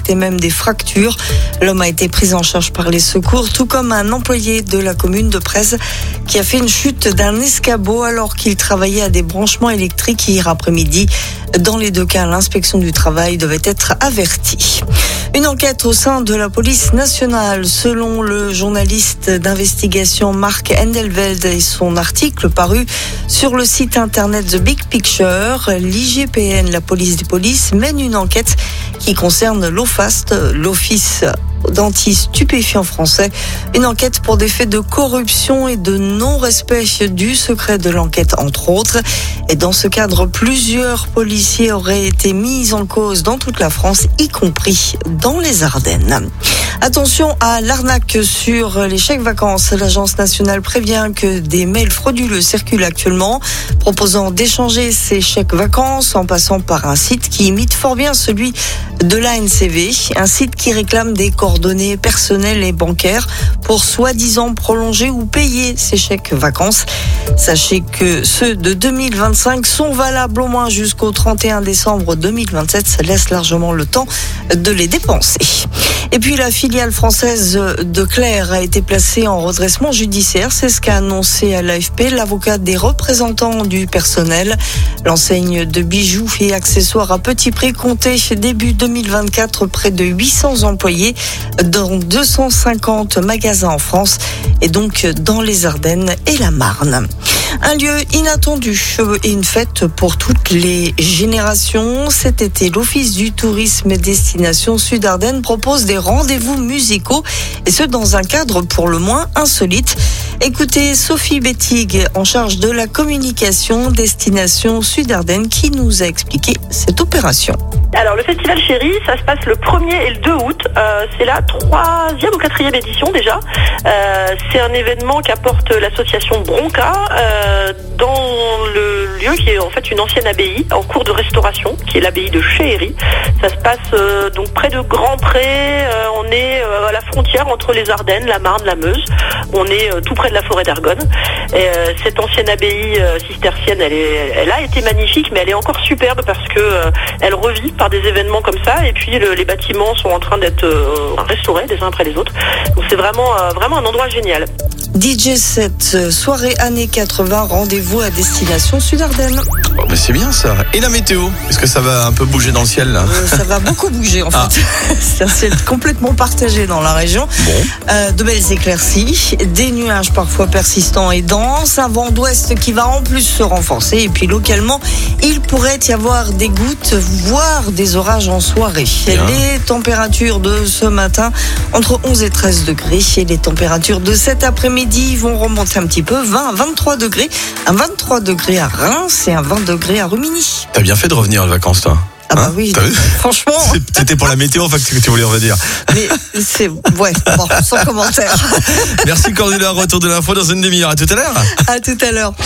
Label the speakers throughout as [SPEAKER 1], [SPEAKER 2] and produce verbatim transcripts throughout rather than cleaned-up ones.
[SPEAKER 1] infarcts et même des fractures. L'homme a été pris en charge par les secours, tout comme un employé de la commune de Prez qui a fait une chute d'un escabeau alors qu'il travaillait à des branchements électriques hier après-midi. Dans les deux cas, l'inspection du travail devait être avertie. Une enquête au sein de la police nationale, selon le journaliste d'investigation Marc Endelveld et son article paru sur le site internet The Big Picture, l'I G P N, la police des polices, mène une enquête qui concerne l'OFAST, l'Office d'anti-stupéfiants français. Une enquête pour des faits de corruption et de non-respect du secret de l'enquête, entre autres. Et dans ce cadre, plusieurs policiers auraient été mis en cause dans toute la France, y compris dans les Ardennes. Attention à l'arnaque sur les chèques vacances. L'Agence nationale prévient que des mails frauduleux circulent actuellement, proposant d'échanger ces chèques vacances en passant par un site qui imite fort bien celui de l'A N C V, un site qui réclame des coordonnées personnelles et bancaires pour soi-disant prolonger ou payer ces chèques vacances. Sachez que ceux de deux mille vingt-cinq sont valables au moins jusqu'au trente et un décembre deux mille vingt-sept. Ça laisse largement le temps de les dépenser. Et puis la filiale française de Claire a été placée en redressement judiciaire. C'est ce qu'a annoncé à l'A F P l'avocat des représentants du personnel. L'enseigne de bijoux et accessoires à petit prix comptait début deux mille vingt-quatre près de huit cents employés dans deux cent cinquante magasins en France et donc dans les Ardennes et la Marne. Un lieu inattendu et une fête pour toutes les générations. Cet été, l'Office du tourisme Destination Sud-Ardennes propose des rendez-vous musicaux et ce dans un cadre pour le moins insolite. Écoutez Sophie Bettig, en charge de la communication Destination Sud-Ardennes, qui nous a expliqué cette opération.
[SPEAKER 2] Alors le festival Chéri, ça se passe le premier et le deux août. Euh, c'est la troisième ou quatrième édition déjà. Euh, c'est un événement qu'apporte l'association Bronca euh, dans le lieu qui est en fait une ancienne abbaye en cours de restauration, qui est l'abbaye de Chéhéry. Ça se passe euh, donc près de Grand-Pré. Euh, on est euh, à la frontière entre les Ardennes, la Marne, la Meuse. On est euh, tout près de la forêt d'Argonne. Et, euh, cette ancienne abbaye euh, cistercienne, elle, est, elle a été magnifique, mais elle est encore superbe parce que euh, elle revit par des événements comme ça. Et puis le, les bâtiments sont en train d'être euh, restaurés les uns après les autres. Donc c'est vraiment, euh, vraiment un endroit génial.
[SPEAKER 1] D J set, soirée années quatre-vingts, rendez-vous à Destination Sud-Ardennes.
[SPEAKER 3] Oh, mais c'est bien ça. Et la météo ? Est-ce que ça va un peu bouger dans le ciel là ?
[SPEAKER 1] euh, Ça va beaucoup bouger en ah. fait. C'est un ciel complètement partagé dans la région.
[SPEAKER 3] Bon.
[SPEAKER 1] Euh, de belles éclaircies, des nuages parfois persistants et denses, un vent d'ouest qui va en plus se renforcer. Et puis localement, il pourrait y avoir des gouttes, voire des orages en soirée. Bien. Les températures de ce matin, entre onze et treize degrés. Et les températures de cet après-midi vont remonter un petit peu, vingt à vingt-trois degrés. Un vingt-trois degrés à Reims et un vingt degrés à Rumilly.
[SPEAKER 3] T'as bien fait de revenir en vacances, toi.
[SPEAKER 1] Ah bah hein oui, franchement.
[SPEAKER 3] C'était pour la météo, en fait, que tu voulais revenir.
[SPEAKER 1] Mais c'est, ouais, bon, sans commentaire.
[SPEAKER 3] Merci Cordula, retour de l'info dans une demi-heure. À tout à l'heure.
[SPEAKER 1] À tout à l'heure.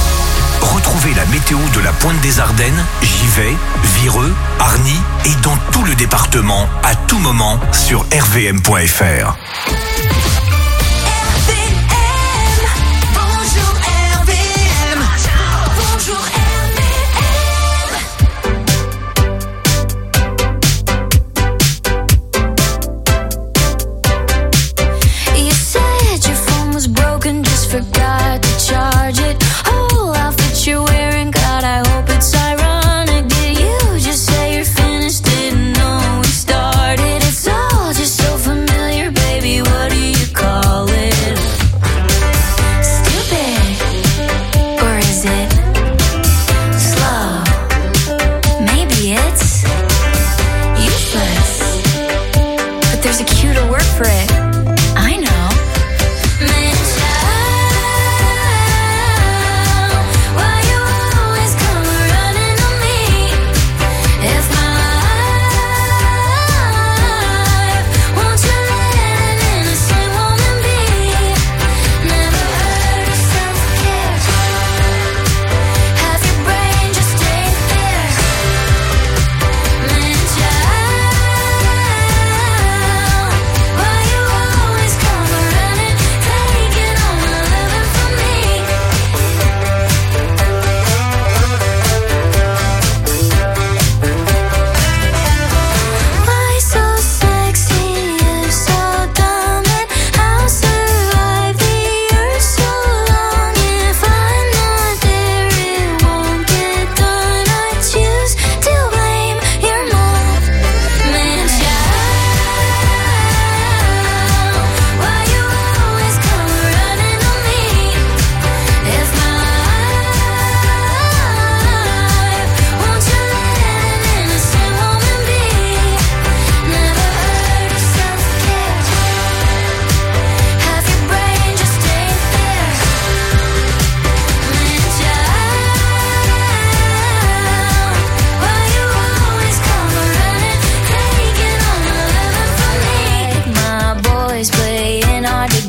[SPEAKER 4] Retrouvez la météo de la Pointe des Ardennes, Givet, Vireux, Arny et dans tout le département, à tout moment, sur r v m point f r.
[SPEAKER 5] Forgot to charge it. Whole outfit you're wearing, God, I hope it's ironic. Did you just say you're finished? Didn't know we started. It's all just so familiar, baby. What do you call it? Stupid, or is it slow? Maybe it's useless, but there's a cuter word for it. I know. Why you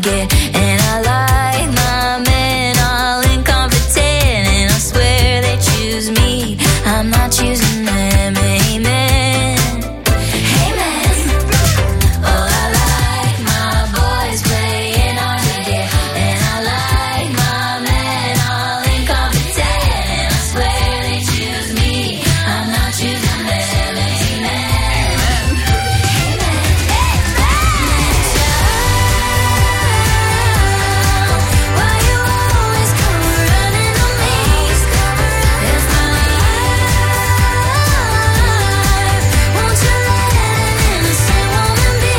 [SPEAKER 5] get. And I like my men all incompetent, and I swear they choose me, I'm not choosing them. Amen. Amen. Oh, I like my boys playing hard to get, and I like my men all incompetent, and I swear they choose me, I'm not choosing them. Amen. Why you always come running on me? It's my life. Won't you let an innocent woman be?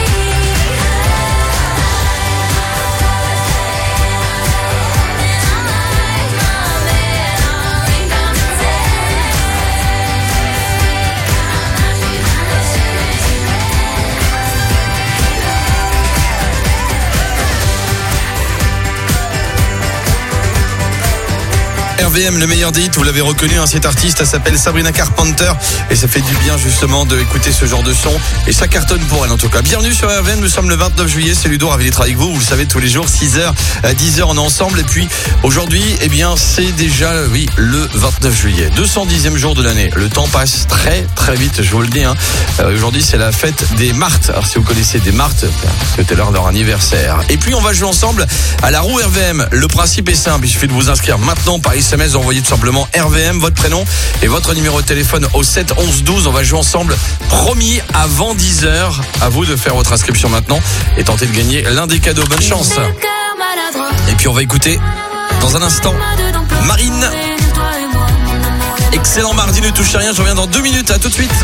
[SPEAKER 5] And I like my men all incompetent.
[SPEAKER 3] R V M, le meilleur des hits, vous l'avez reconnu, hein, cette artiste, elle s'appelle Sabrina Carpenter et ça fait du bien justement d'écouter ce genre de son et ça cartonne pour elle en tout cas. Bienvenue sur R V M, nous sommes le vingt-neuf juillet, c'est Ludo, ravi d'être avec vous, vous le savez tous les jours, six heures à dix heures on est ensemble et puis aujourd'hui, eh bien c'est déjà, oui, le vingt-neuf juillet, deux cent dixième jour de l'année. Le temps passe très très vite, je vous le dis, hein. Euh, aujourd'hui c'est la fête des Martes, alors si vous connaissez des Martes, c'était l'heure de leur anniversaire. Et puis on va jouer ensemble à la roue R V M, le principe est simple, il suffit de vous inscrire maintenant par S M S, envoyez tout simplement R V M, votre prénom et votre numéro de téléphone au sept onze douze. On va jouer ensemble, promis, avant dix heures. À vous de faire votre inscription maintenant et tenter de gagner l'un des cadeaux. Bonne chance. Et puis on va écouter dans un instant Marine. Excellent mardi, ne touchez rien, je reviens dans deux minutes, à tout de suite.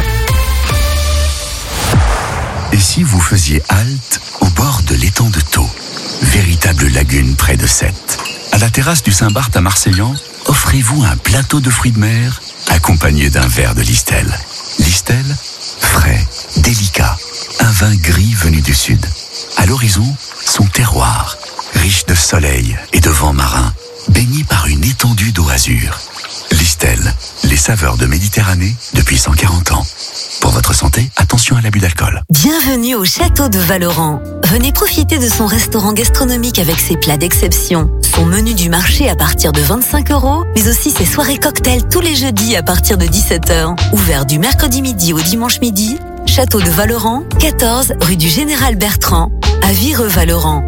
[SPEAKER 6] Et si vous faisiez halte au bord de l'étang de Thau, véritable lagune près de Sète, à la terrasse du Saint-Barth à Marseillan, offrez-vous un plateau de fruits de mer accompagné d'un verre de Listel. Listel, frais, délicat, un vin gris venu du sud. À l'horizon, son terroir, riche de soleil et de vent marin, baigné par une étendue d'eau azur. Listel, les saveurs de Méditerranée depuis cent quarante ans. Pour votre santé, attention à l'abus d'alcool.
[SPEAKER 7] Bienvenue au château de Valoran. Venez profiter de son restaurant gastronomique avec ses plats d'exception, son menu du marché à partir de vingt-cinq euros, mais aussi ses soirées cocktails tous les jeudis à partir de dix-sept heures. Ouvert du mercredi midi au dimanche midi, château de Valoran, quatorze rue du Général Bertrand, à Vireux-Valoran.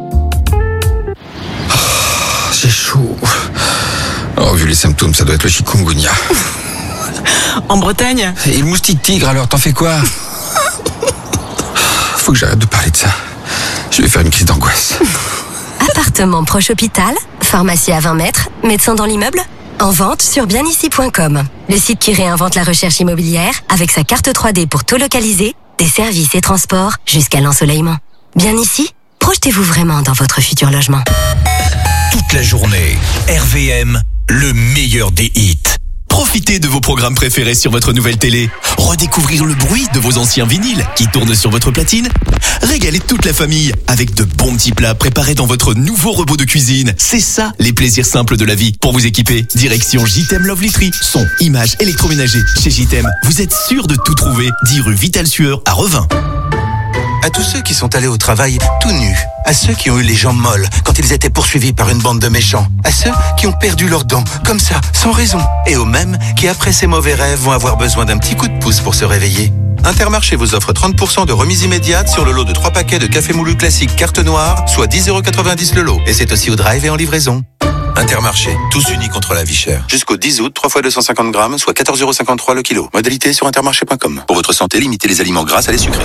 [SPEAKER 8] Oh, j'ai chaud. Oh, vu les symptômes, ça doit être le chikungunya.
[SPEAKER 9] En Bretagne?
[SPEAKER 8] Et le moustique tigre, alors t'en fais quoi? Faut que j'arrête de parler de ça. Je vais faire une crise d'angoisse.
[SPEAKER 10] Appartement proche hôpital, pharmacie à vingt mètres, médecin dans l'immeuble. En vente sur bien ici point com. Le site qui réinvente la recherche immobilière avec sa carte trois D pour tout localiser, des services et transports jusqu'à l'ensoleillement. Bien ici, projetez-vous vraiment dans votre futur logement.
[SPEAKER 4] Toute la journée, R V M, le meilleur des hits. Profitez de vos programmes préférés sur votre nouvelle télé. Redécouvrir le bruit de vos anciens vinyles qui tournent sur votre platine. Régalez toute la famille avec de bons petits plats préparés dans votre nouveau robot de cuisine. C'est ça, les plaisirs simples de la vie. Pour vous équiper, direction J T E M Love Literie. Son, images, électroménager. Chez J T E M, vous êtes sûr de tout trouver. dix rue Vital-Sueur à Revin.
[SPEAKER 11] À tous ceux qui sont allés au travail tout nus, à ceux qui ont eu les jambes molles quand ils étaient poursuivis par une bande de méchants, à ceux qui ont perdu leurs dents, comme ça, sans raison, et aux mêmes qui, après ces mauvais rêves, vont avoir besoin d'un petit coup de pouce pour se réveiller. Intermarché vous offre trente pour cent de remise immédiate sur le lot de trois paquets de café moulu classique carte noire, soit dix euros quatre-vingt-dix le lot. Et c'est aussi au drive et en livraison. Intermarché, tous unis contre la vie chère. Jusqu'au dix août, trois fois deux cent cinquante grammes, soit quatorze euros cinquante-trois le kilo. Modalité sur intermarché point com. Pour votre santé, limitez les aliments gras à les sucrés.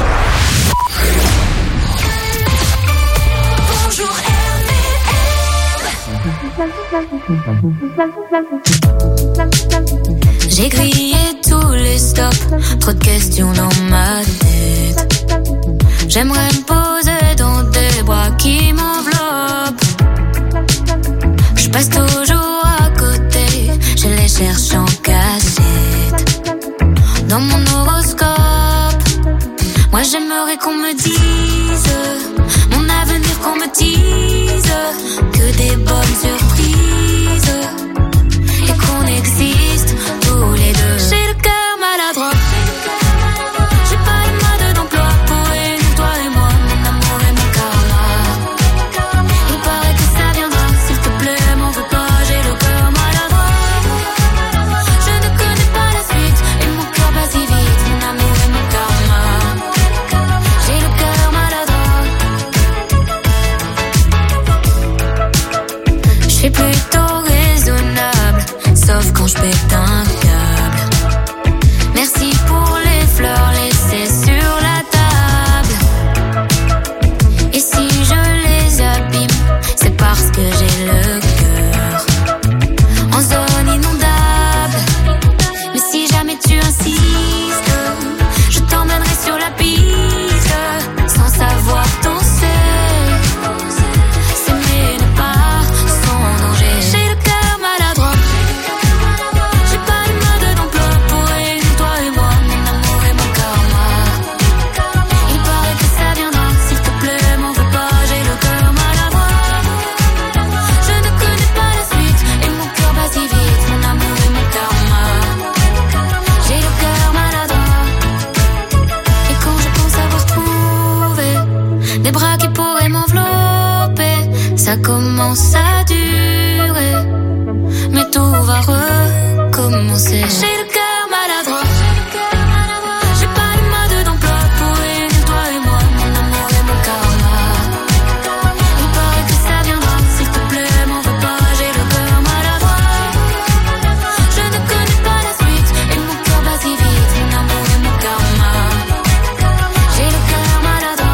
[SPEAKER 5] J'ai grillé tous les stops, trop de questions dans ma tête. J'aimerais me poser dans des bras qui m'enveloppent. Je passe toujours à côté, je les cherche en cachette. Dans mon horoscope, moi j'aimerais qu'on me dise mon avenir, qu'on me dise que des bonnes surprises et qu'on existe tous les deux. J'ai le cœur maladroit, j'ai pas le mode d'emploi pour une, toi et moi, mon amour et mon karma. des bras qui pourraient m'envelopper. Ça commence à durer, mais tout va recommencer. J'ai le cœur maladroit, j'ai pas eu mode d'emploi pour réunir toi et moi, mon amour et mon karma. Il paraît que ça viendra, s'il te plaît, m'en veux pas, j'ai le cœur maladroit. Je ne connais pas la suite, et mon cœur bat si vite, mon amour et mon karma. J'ai le cœur maladroit.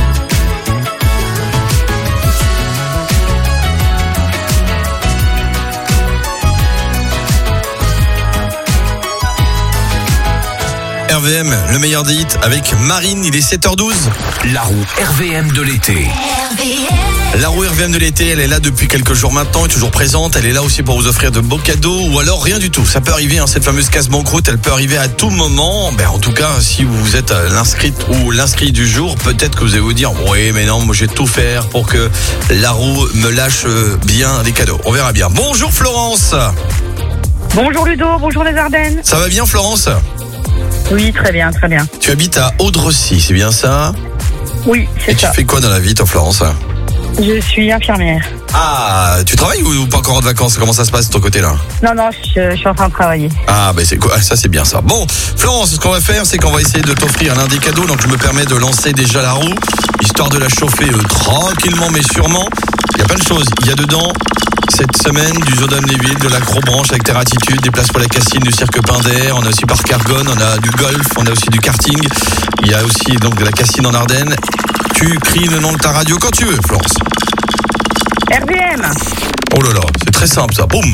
[SPEAKER 3] R V M, le meilleur des hits avec Marine, il est sept heures douze.
[SPEAKER 4] La roue R V M de l'été.
[SPEAKER 3] La roue R V M de l'été, elle est là depuis quelques jours maintenant, elle est toujours présente, elle est là aussi pour vous offrir de beaux cadeaux ou alors rien du tout. Ça peut arriver, hein, cette fameuse casse-banqueroute, elle peut arriver à tout moment. Ben, en tout cas, si vous êtes l'inscrite ou l'inscrit du jour, peut-être que vous allez vous dire, oui mais non, moi je vais tout faire pour que la roue me lâche bien des cadeaux. On verra bien. Bonjour Florence.
[SPEAKER 12] Bonjour Ludo, bonjour les Ardennes.
[SPEAKER 3] Ça va bien Florence ?
[SPEAKER 12] Oui, très bien, très bien.
[SPEAKER 3] Tu habites à Audrecy, c'est bien ça ?
[SPEAKER 12] Oui, c'est
[SPEAKER 3] Et
[SPEAKER 12] ça.
[SPEAKER 3] tu fais quoi dans la vie toi Florence ?
[SPEAKER 12] Je suis infirmière.
[SPEAKER 3] Ah, tu travailles ou pas encore de vacances ? Comment ça se passe de ton côté là ?
[SPEAKER 12] Non, non, je, je suis en train de travailler.
[SPEAKER 3] Ah, ben c'est quoi ? Ça c'est bien ça. Bon, Florence, ce qu'on va faire, c'est qu'on va essayer de t'offrir l'un des cadeaux. Donc je me permets de lancer déjà la roue, histoire de la chauffer euh, tranquillement mais sûrement. Il y a plein de choses. Il y a dedans cette semaine du Zoo d'Amnéville, de l'Acrobranche avec Terratitude, des places pour la Cassine, du Cirque Pinder. On a aussi Parc Argonne, on a du golf, on a aussi du karting. Il y a aussi donc de la Cassine en Ardennes. Tu cries le nom de ta radio quand tu veux, Florence.
[SPEAKER 12] R V M.
[SPEAKER 3] Oh là là, c'est très simple ça. Boum.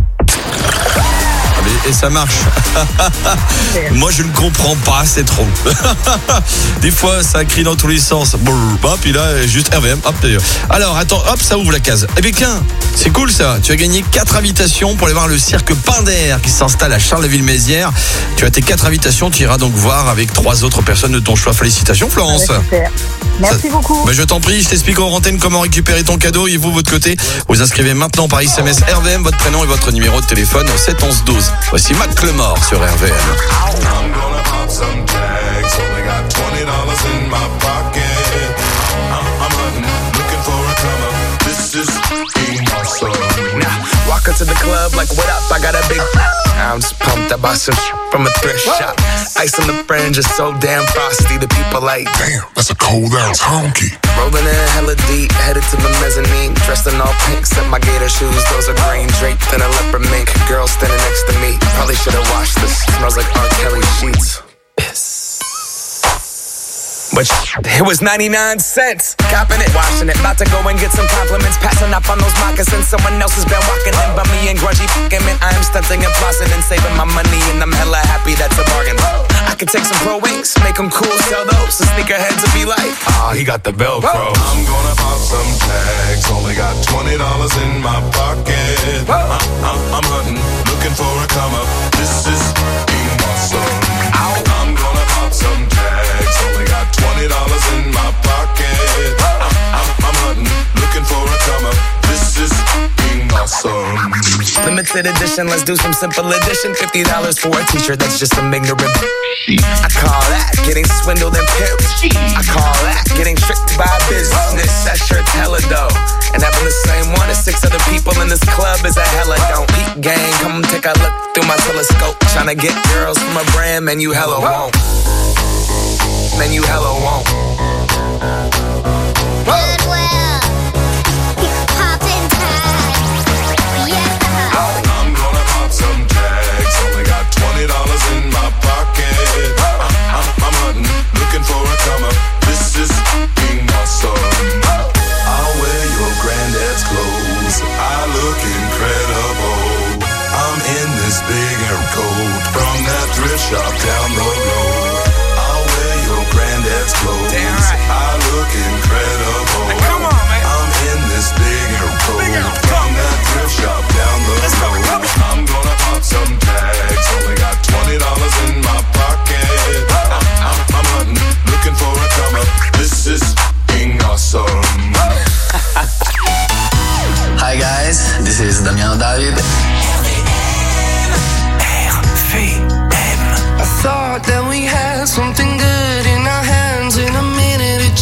[SPEAKER 3] Et, et ça marche. Moi je ne comprends pas, c'est trop. Des fois ça crie dans tous les sens. Hop, puis là juste R V M. Hop d'ailleurs. Alors attends, hop, ça ouvre la case. Eh bien tiens, c'est cool ça. Tu as gagné quatre invitations pour aller voir le Cirque Pinder qui s'installe à Charleville-Mézières. Tu as tes quatre invitations. Tu iras donc voir avec trois autres personnes de ton choix. Félicitations Florence.
[SPEAKER 12] Ouais, super. Merci
[SPEAKER 3] ça,
[SPEAKER 12] beaucoup.
[SPEAKER 3] Bah, je t'en prie, je t'explique en antenne comment récupérer ton cadeau. Et vous, votre côté, vous inscrivez maintenant par S M S R V M, votre prénom et votre numéro de téléphone au sept onze douze. Voici Mac Lemore sur R V M.
[SPEAKER 13] Walk into the club like, what up? I got a big. I'm just pumped. I bought some from a thrift shop. Ice on the fringe is so damn frosty. The people like, damn, that's a cold ass honky. Rolling in hella deep, headed to the mezzanine. Dressed in all pink, set my gator shoes. Those are green draped in a leopard mink. Girl standing next to me. Probably should have washed this. Smells like R. Kelly sheets. Piss. But it was ninety-nine cents. Copping it, washing it. About to go and get some compliments. Passing up on those moccasins. Someone else has been walking in by me and grungy fucking man. I am stunting and flossing and saving my money. And I'm hella happy that's a bargain. I could take some pro wings, make them cool, sell those. The sneakerheads will be like, ah, oh, he got the Velcro.
[SPEAKER 14] I'm gonna pop some tags. Only got twenty dollars in my pocket. I'm, I'm, I'm hunting, looking for a come up. This is being awesome. I'm gonna pop some tags. Only got twenty dollars in my pocket. I'm, I'm, I'm hunting, looking for a come up. This is being awesome.
[SPEAKER 13] Limited edition, let's do some simple addition. fifty dollars for a t-shirt, that's just some ignorant. I call that getting swindled and pimped. I call that getting tricked by business. That shirt's hella dope. And having the same one as six other people in this club is a hella don't. Peep gang, come take a look through my telescope. Tryna get girls from a brand, man, you hella won't. Man, you hella won't.
[SPEAKER 5] Goodwill. Poppin' tags. Yeah.
[SPEAKER 14] I'm gonna pop some tags. Only got twenty dollars in my pocket. I'm, I'm, I'm hunting, looking for a come up. This is being awesome. I'll wear your granddad's clothes. I look incredible. I'm in this big air coat from that thrift shop down the road. I'll wear your granddad's clothes.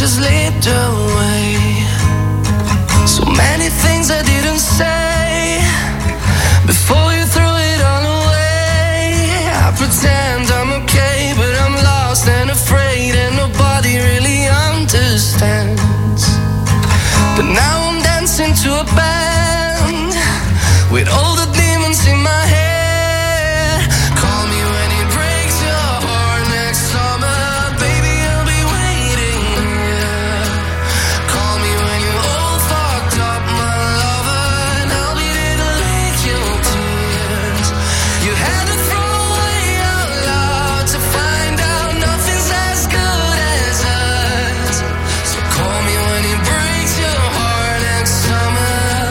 [SPEAKER 15] just slipped away. So many things I didn't say before you threw it all away. I pretend I'm okay, but I'm lost and afraid, and nobody really understands. But now I'm dancing to a band with all the demons in my head. Call me when it breaks your heart next summer, baby, I'll be waiting here. Call me when you're all fucked up, my lover, and I'll be there to lick your tears. You had to throw away out loud to find out nothing's as good as us. So call me when it breaks your heart next summer.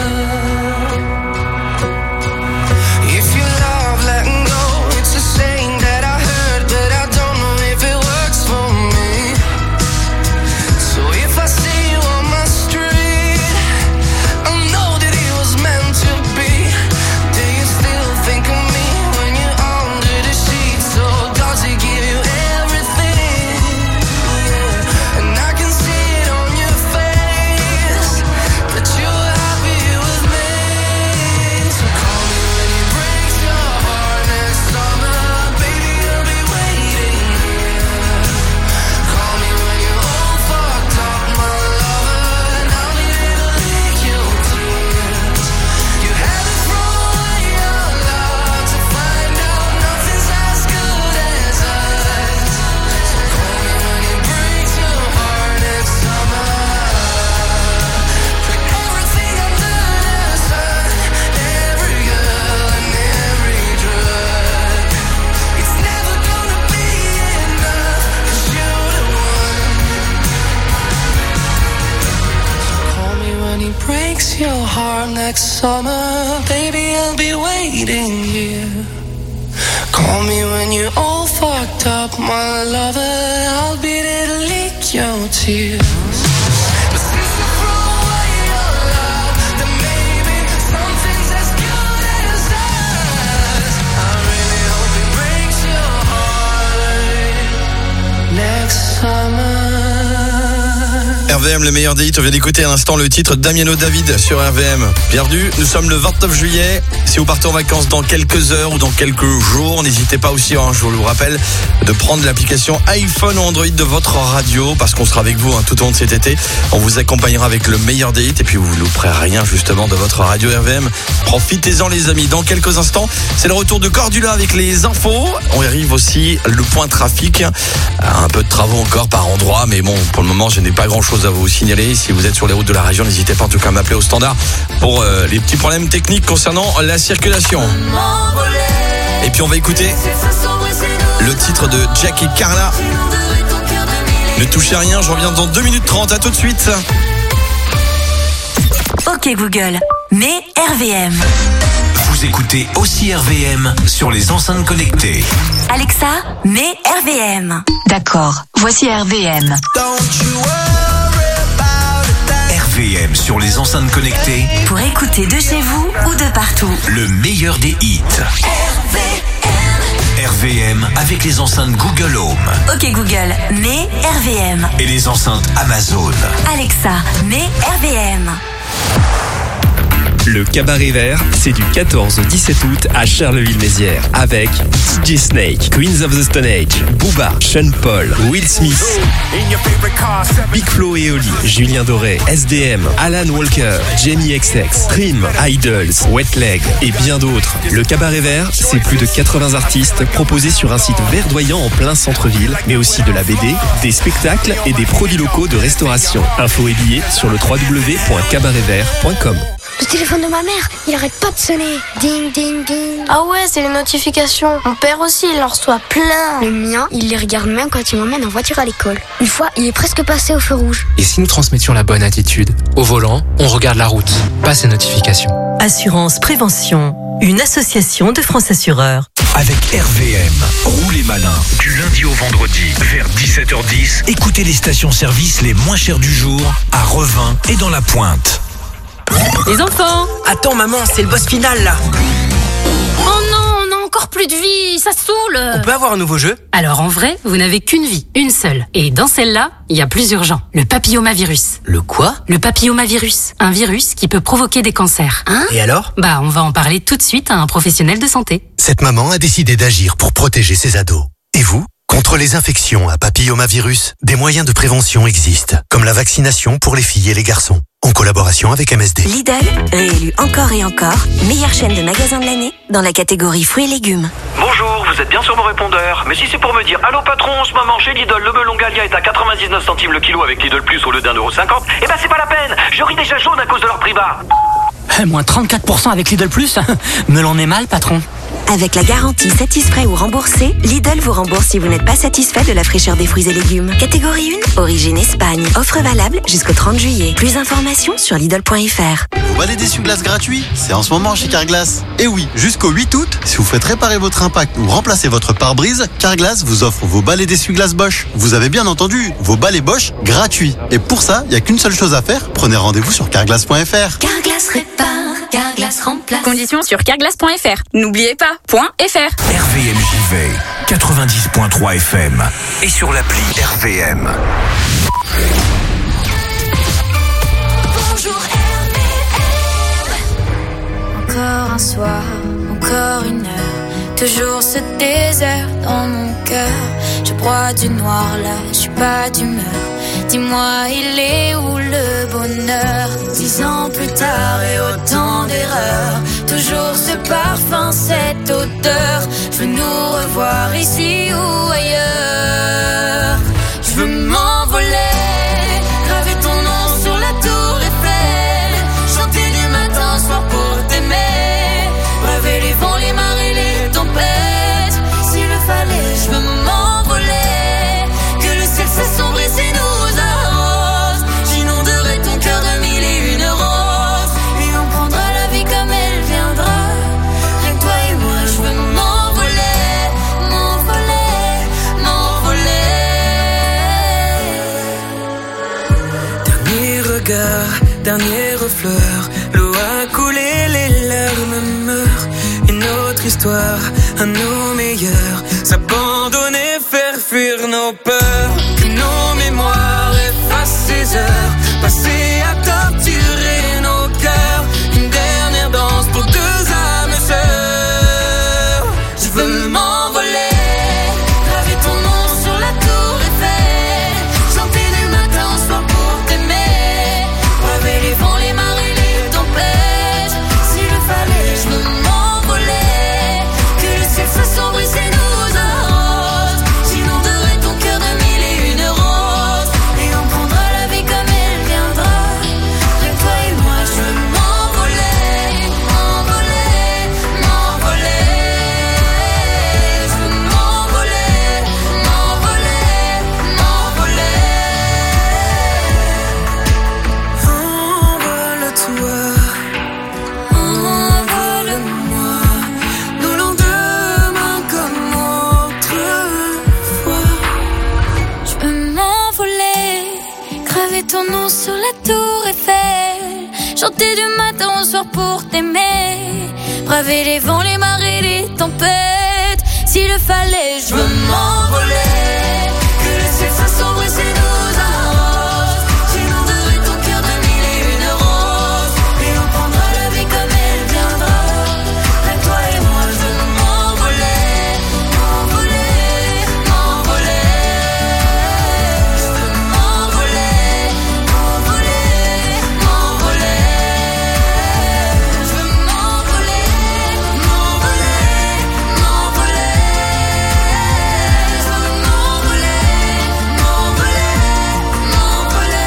[SPEAKER 15] If you love letting go, it's a saying that I heard, but I don't know if it works for me. So if I see you on my street, I know that it was meant to be. Do you still think of me when you're under the sheets? Or does it give you everything? Yeah. And I can see it on your face that you're happy with me. So call me when it breaks your heart next summer, baby, I'll be waiting here. Call me when you're all fucked up, my lover, and I'll be there to lick your tears. You had to throw away out loud to find out nothing's as good as us. So call me when it breaks your heart next summer. Put everything under the sun, every girl and every drug. It's never gonna be enough, 'cause you're the one. Call me when he breaks your heart next summer, baby, I'll be waiting here. Call me when you're all fucked up, my lover, I'll be there to lick your tears. But since you throw away your love, then maybe something's as good as us. I really hope it breaks your heart next summer.
[SPEAKER 3] R V M, le meilleur des hits. On vient d'écouter à l'instant le titre Damiano David sur R V M. Bienvenue, nous sommes le vingt-neuf juillet. Si vous partez en vacances dans quelques heures ou dans quelques jours, n'hésitez pas aussi, hein, je vous le rappelle, de prendre l'application iPhone ou Android de votre radio, parce qu'on sera avec vous, hein, tout au long de cet été. On vous accompagnera avec le meilleur des hits et puis vous ne louperez rien justement de votre radio R V M. Profitez-en les amis. Dans quelques instants, c'est le retour de Cordula avec les infos. On arrive aussi le point trafic. Un peu de travaux encore par endroit, mais bon, pour le moment, je n'ai pas grand-chose à vous signaler. Si vous êtes sur les routes de la région, n'hésitez pas en tout cas à m'appeler au standard pour euh, les petits problèmes techniques concernant la circulation. Et puis on va écouter le titre de Jack et Carla. Ne touchez à rien, je reviens dans deux minutes trente. À tout de suite.
[SPEAKER 7] Ok Google, mets R V M.
[SPEAKER 4] Vous écoutez aussi R V M sur les enceintes connectées.
[SPEAKER 7] Alexa, mets R V M. D'accord, voici R V M.
[SPEAKER 4] R V M sur les enceintes connectées.
[SPEAKER 7] Pour écouter de chez vous ou de partout.
[SPEAKER 4] Le meilleur des hits. R V M avec les enceintes Google Home.
[SPEAKER 7] Ok Google, mets R V M.
[SPEAKER 4] Et les enceintes Amazon.
[SPEAKER 7] Alexa, mets R V M.
[SPEAKER 16] Le Cabaret Vert, c'est du quatorze au dix-sept août à Charleville-Mézières avec D J Snake, Queens of the Stone Age, Booba, Sean Paul, Will Smith, Big Flo et Oli, Julien Doré, S D M, Alan Walker, Jamie X X, Trim, Idols, Wet Leg et bien d'autres. Le Cabaret Vert, c'est plus de quatre-vingts artistes proposés sur un site verdoyant en plein centre-ville, mais aussi de la B D, des spectacles et des produits locaux de restauration. Infos et billets sur le w w w point cabaret vert point com.
[SPEAKER 17] Le téléphone de ma mère, il arrête pas de sonner. Ding, ding, ding. Ah ouais, c'est les notifications. Mon père aussi, il en reçoit plein. Le mien, il les regarde même quand il m'emmène en voiture à l'école. Une fois, il est presque passé au feu rouge.
[SPEAKER 18] Et si nous transmettions la bonne attitude? Au volant, on regarde la route, pas ces notifications.
[SPEAKER 7] Assurance Prévention, une association de France Assureurs.
[SPEAKER 4] Avec R V M, roulez malin. Du lundi au vendredi, vers dix-sept heures dix, écoutez les stations-service les moins chères du jour, à Revin et dans la Pointe.
[SPEAKER 9] Les enfants!
[SPEAKER 19] Attends maman, c'est le boss final là.
[SPEAKER 17] Oh non, on a encore
[SPEAKER 19] encore plus de vie, ça saoule.
[SPEAKER 20] On peut avoir un nouveau jeu?
[SPEAKER 19] Alors en vrai, vous n'avez qu'une vie, une seule. Et dans celle-là, il y a plus urgent. Le papillomavirus.
[SPEAKER 20] Le quoi?
[SPEAKER 19] Le papillomavirus. Un virus qui peut provoquer des cancers.
[SPEAKER 20] Hein? Et alors?
[SPEAKER 19] Bah, on va en parler tout de suite à un professionnel de santé.
[SPEAKER 21] Cette maman a décidé d'agir pour protéger ses ados. Et vous? Contre les infections à papillomavirus, des moyens de prévention existent, comme la vaccination pour les filles et les garçons, en collaboration avec M S D.
[SPEAKER 7] Lidl, réélu encore et encore, meilleure chaîne de magasins de l'année dans la catégorie fruits et légumes.
[SPEAKER 22] Bonjour, vous êtes bien sur mon répondeur. Mais si c'est pour me dire allô patron, en ce moment chez Lidl, le melon Gallia est à quatre-vingt-dix-neuf centimes le kilo avec Lidl Plus au lieu d'un euro cinquante, eh ben c'est pas la peine, je ris déjà jaune à cause de leur prix bas.
[SPEAKER 20] Eh, moins trente-quatre pour cent avec Lidl Plus. Melon est mal, patron.
[SPEAKER 7] Avec la garantie satisfait ou remboursé, Lidl vous rembourse si vous n'êtes pas satisfait de la fraîcheur des fruits et légumes. Catégorie un, origine Espagne. Offre valable jusqu'au trente juillet. Plus d'informations sur Lidl point F R.
[SPEAKER 23] Vos balais d'essuie-glace gratuits, c'est en ce moment chez Carglass. Et oui, jusqu'au huit août, si vous faites réparer votre impact ou remplacer votre pare-brise, Carglass vous offre vos balais d'essuie-glace Bosch. Vous avez bien entendu, vos balais Bosch gratuits. Et pour ça, il n'y a qu'une seule chose à faire, prenez rendez-vous sur carglass point F R.
[SPEAKER 5] Carglass répare, Carglass remplace.
[SPEAKER 24] Conditions sur carglass point F R. N'oubliez pas, point F R.
[SPEAKER 4] R V M J V, quatre-vingt-dix point trois F M. Et sur l'appli R V M.
[SPEAKER 5] Bonjour R V M. Encore un soir, encore une heure. Toujours ce désert dans mon cœur. Je broie du noir là, je suis pas d'humeur. Dis-moi, il est où le bonheur? Dix ans plus tard et autant d'erreurs. Toujours ce parfum, cette odeur. Je veux nous revoir ici ou ailleurs. Je veux m'envoler, graver ton nom sur la tour Eiffel. Chanter du matin au soir pour t'aimer. Braver les vents, les marées, les tempêtes. S'il le fallait, je veux m'envoler. Que le ciel s'assombrisse et nous
[SPEAKER 15] dernier refleur, l'eau a coulé, les larmes meurent. Une autre histoire, à nos meilleurs, s'abandonner, faire fuir nos peurs. Que nos mémoires effacent ces heures, passées à torturer nos cœurs. Une dernière danse pour deux âmes sœurs. Je veux m'envoler, graver ton nom sur la tour Eiffel. Chanter du matin au soir pour t'aimer. Les vents, les marées, les tempêtes. S'il le fallait, je veux m'envoler. Que le ciel s'assombrisse et nous arrose. J'inonderai ton cœur de mille et une roses. Et on prendra la vie comme elle viendra. Rien que toi et moi, je veux m'envoler. M'envoler, m'envoler. Je veux m'envoler, m'envoler, m'envoler. Envole-moi, nos lendemains comme autrefois. Je peux m'envoler, graver ton nom sur la tour Eiffel. Chanter du matin au soir pour t'aimer. Braver les vents, les marées, les tempêtes. S'il le fallait, je veux m'envoler. Que le ciel s'assombrisse et nous arrose. J'inonderai ton cœur de mille et une roses. Et on prendra la vie comme elle viendra. Avec toi et moi, je veux m'envoler. M'envoler, m'envoler. Je veux m'envoler. M'envoler, m'envoler. Je veux m'envoler. M'envoler, m'envoler. Je veux m'envoler. M'envoler,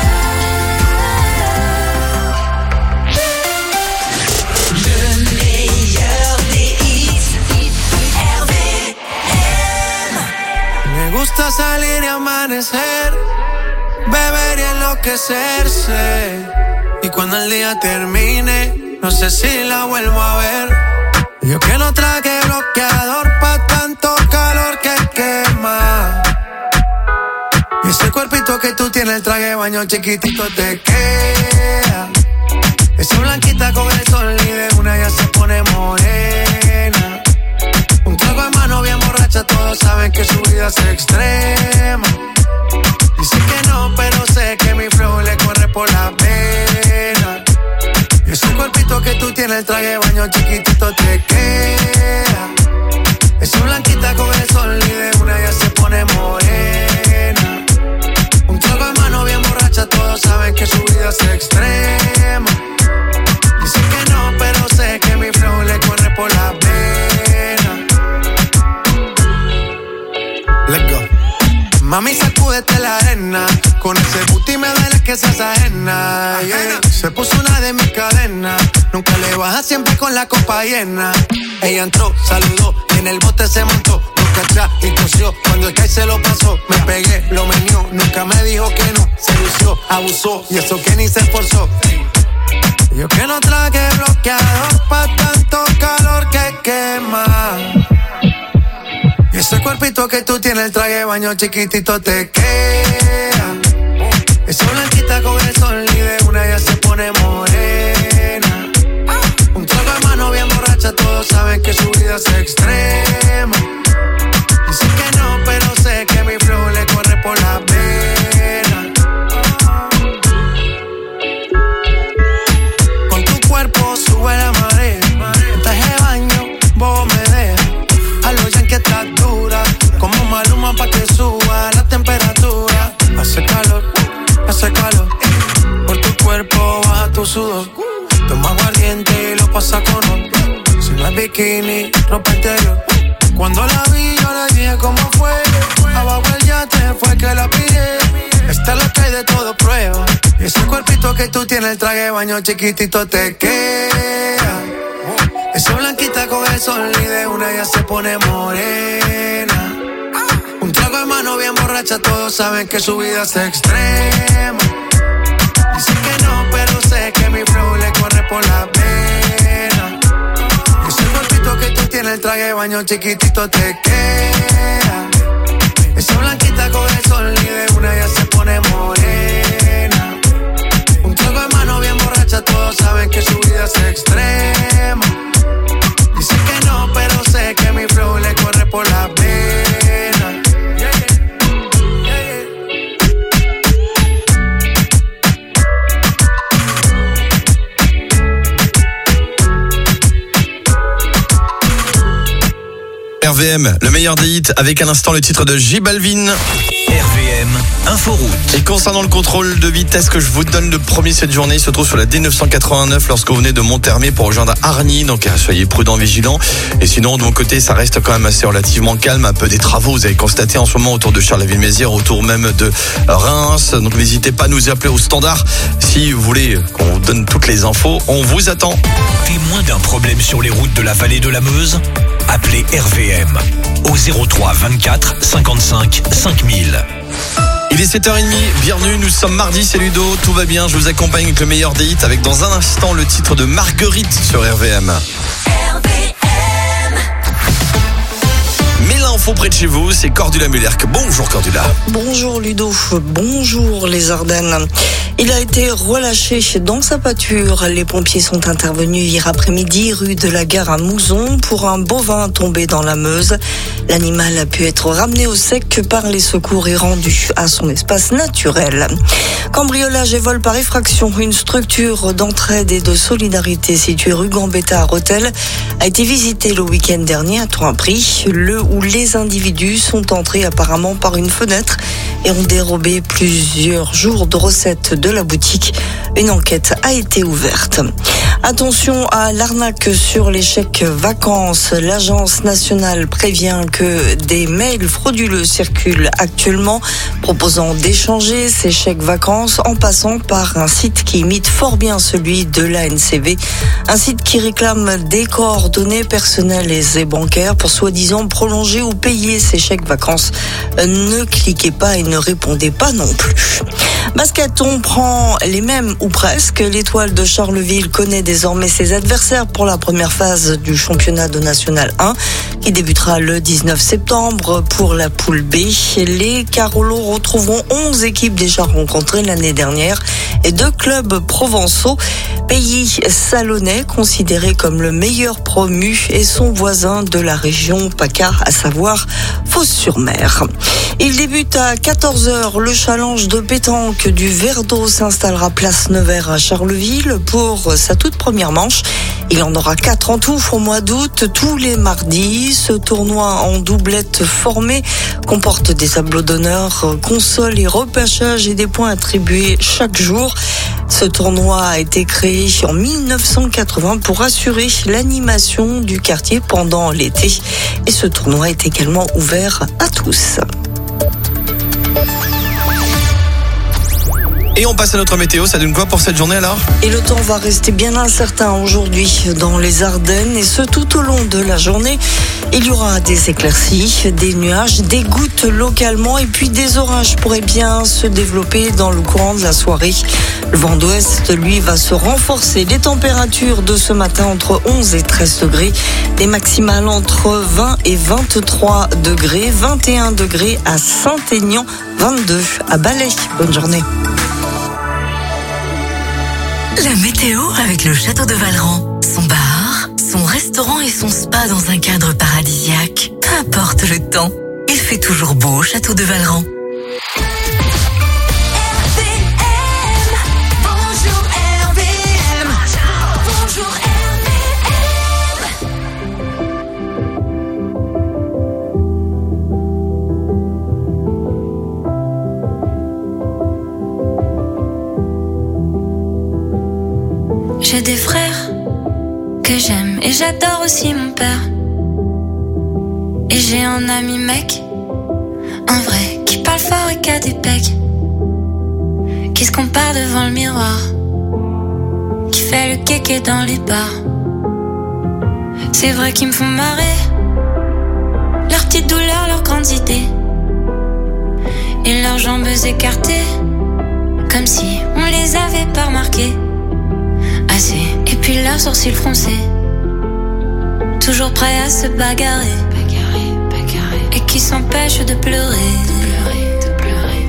[SPEAKER 15] m'envoler. Le meilleur des hits, R V M. Me gusta salir y amanecer, beber y enloquecerse. Y cuando el día termine, no sé si la vuelvo a ver. Yo que no traje bloqueador pa' tanto calor que quema. Y ese cuerpito que tú tienes, el traje de baño chiquitito te queda. Esa blanquita con el sol y de una ya se pone morena. Un trago borracha, todos saben que su vida es extrema. Dice que no, pero sé que mi flow le corre por la pena. Y ese cuerpito que tú tienes, el traje de baño chiquitito te queda. Esa blanquita con el sol y de una ya se pone morena. Un trago de mano bien borracha, todos saben que su vida es extrema. Dice que no, pero sé que mi flow le corre por la pena. Let's go. Mami, sacúdete la arena. Con ese booty me duele que seas ajena, yeah. Se puso una de mis cadenas. Nunca le baja, siempre con la copa llena. Ella entró, saludó y en el bote se montó. Nunca atrás y tosió. Cuando el que se lo pasó, me pegué, lo menió. Nunca me dijo que no. Se lució, abusó y eso que ni se esforzó. Yo que no traje bloqueador pa' tanto calor que quema. Y ese cuerpito que tú tienes, el traje de baño chiquitito te queda. Esa blanquita con el sol y de una ya se pone morena. Un trago de mano bien borracha, todos saben que su vida es extrema. Dice que no, pero sé que mi flow le corre por la pena. Con tu cuerpo sube la marea. En traje de baño, vos me dejas. A los yankees estás dura, como Maluma pa' que suba la temperatura. Hace calor, hace calor. Por tu cuerpo baja tu sudor. Toma aguardiente y lo pasa con otro. Si no es bikini, ropa interior. Cuando la vi yo le dije cómo fue. Abajo el yate fue que la pillé. Esta es lo que hay de todo prueba. Y ese cuerpito que tú tienes, el traje de baño chiquitito te queda. Esa blanquita con el sol y de una ya se pone morena. Un trago de mano bien borracha, todos saben que su vida es extrema. Dice que no, pero sé que mi flow le corre por la pena. Ese cuerpito que tú tienes, el traje de baño chiquitito te queda. Esa blanquita con el sol y de una ya se pone morena. Un trago de mano bien borracha, todos saben que su vida es extrema. Dice que no, pero sé que mi flow le corre por la pena. Yeah, yeah.
[SPEAKER 3] R V M, le meilleur des hits, avec à l'instant le titre de J Balvin.
[SPEAKER 4] R V M, Inforoute.
[SPEAKER 3] Et concernant le contrôle de vitesse que je vous donne, le premier cette journée, il se trouve sur la D neuf cent quatre-vingt-neuf lorsque vous venez de Monthermé pour rejoindre Hargny. Donc soyez prudents, vigilants. Et sinon, de mon côté, ça reste quand même assez relativement calme. Un peu des travaux, vous avez constaté en ce moment autour de Charleville-Mézières, autour même de Reims. Donc n'hésitez pas à nous appeler au standard si vous voulez qu'on vous donne toutes les infos. On vous attend.
[SPEAKER 4] Témoin d'un problème sur les routes de la vallée de la Meuse? Appelez R V M au zéro trois vingt-quatre cinquante-cinq cinq mille.
[SPEAKER 3] Il est sept heures trente, bienvenue, nous sommes mardi, c'est Ludo, tout va bien, je vous accompagne avec le meilleur des hits, avec dans un instant le titre de Marguerite sur R V M. R V M. Mais l'info près de chez vous, c'est Cordula Mullerc. Bonjour Cordula.
[SPEAKER 1] Bonjour Ludo, bonjour les Ardennes. Il a été relâché dans sa pâture. Les pompiers sont intervenus hier après-midi rue de la Gare à Mouzon pour un bovin tombé dans la Meuse. L'animal a pu être ramené au sec par les secours et rendu à son espace naturel. Cambriolage et vol par effraction. Une structure d'entraide et de solidarité située rue Gambetta à Rethel a été visitée le week-end dernier à Troyes-Pris, le où les individus sont entrés apparemment par une fenêtre et ont dérobé plusieurs jours de recettes de la boutique. Une enquête a été ouverte. Attention à l'arnaque sur les chèques vacances. L'Agence nationale prévient que des mails frauduleux circulent actuellement proposant d'échanger ces chèques vacances en passant par un site qui imite fort bien celui de l'A N C V. Un site qui réclame des coordonnées personnelles et bancaires pour soi-disant prolonger ou payer ces chèques vacances. Ne cliquez pas et ne répondez pas non plus. Basket, on prend les mêmes ou presque. L'Étoile de Charleville connaît désormais ses adversaires pour la première phase du championnat de National un qui débutera le dix-neuf septembre pour la poule B. Les Carolos retrouveront onze équipes déjà rencontrées l'année dernière et deux clubs provençaux. Pays salonnais considéré comme le meilleur promu et son voisin de la région PACA, à savoir Fos-sur-Mer. Il débute à quatorze heures. Le challenge de pétanque du Verre d'eau s'installera place Nevers à Charleville pour sa toute première manche. Il en aura quatre en tout au mois d'août, tous les mardis. Ce tournoi en doublette formée comporte des tableaux d'honneur, consoles et repêchages et des points attribués chaque jour. Ce tournoi a été créé en mille neuf cent quatre-vingts pour assurer l'animation du quartier pendant l'été. Et ce tournoi est également ouvert à tous.
[SPEAKER 3] Et on passe à notre météo, ça donne quoi pour cette journée alors ?
[SPEAKER 1] Et le temps va rester bien incertain aujourd'hui dans les Ardennes et ce tout au long de la journée. Il y aura des éclaircies, des nuages, des gouttes localement et puis des orages pourraient bien se développer dans le courant de la soirée. Le vent d'ouest, lui, va se renforcer. Les températures de ce matin entre onze et treize degrés, des maximales entre vingt et vingt-trois degrés, vingt et un degrés à Saint-Aignan, vingt-deux à Balai. Bonne journée.
[SPEAKER 7] La météo avec le château de Vallerand. Son bar, son restaurant et son spa dans un cadre paradisiaque. Peu importe le temps, il fait toujours beau au château de Vallerand.
[SPEAKER 5] J'ai des frères que j'aime et j'adore aussi mon père. Et j'ai un ami mec, un vrai, qui parle fort et qui a des pecs, qui se compare devant le miroir, qui fait le kéké dans les bars. C'est vrai qu'ils me font marrer, leurs petites douleurs, leurs grandes idées, et leurs jambes écartées, comme si on les avait pas remarquées. Assez. Et puis leurs sourcils froncés, toujours prêts à se bagarrer, bagarrer, bagarrer. Et qui s'empêchent de pleurer, de pleurer, de pleurer.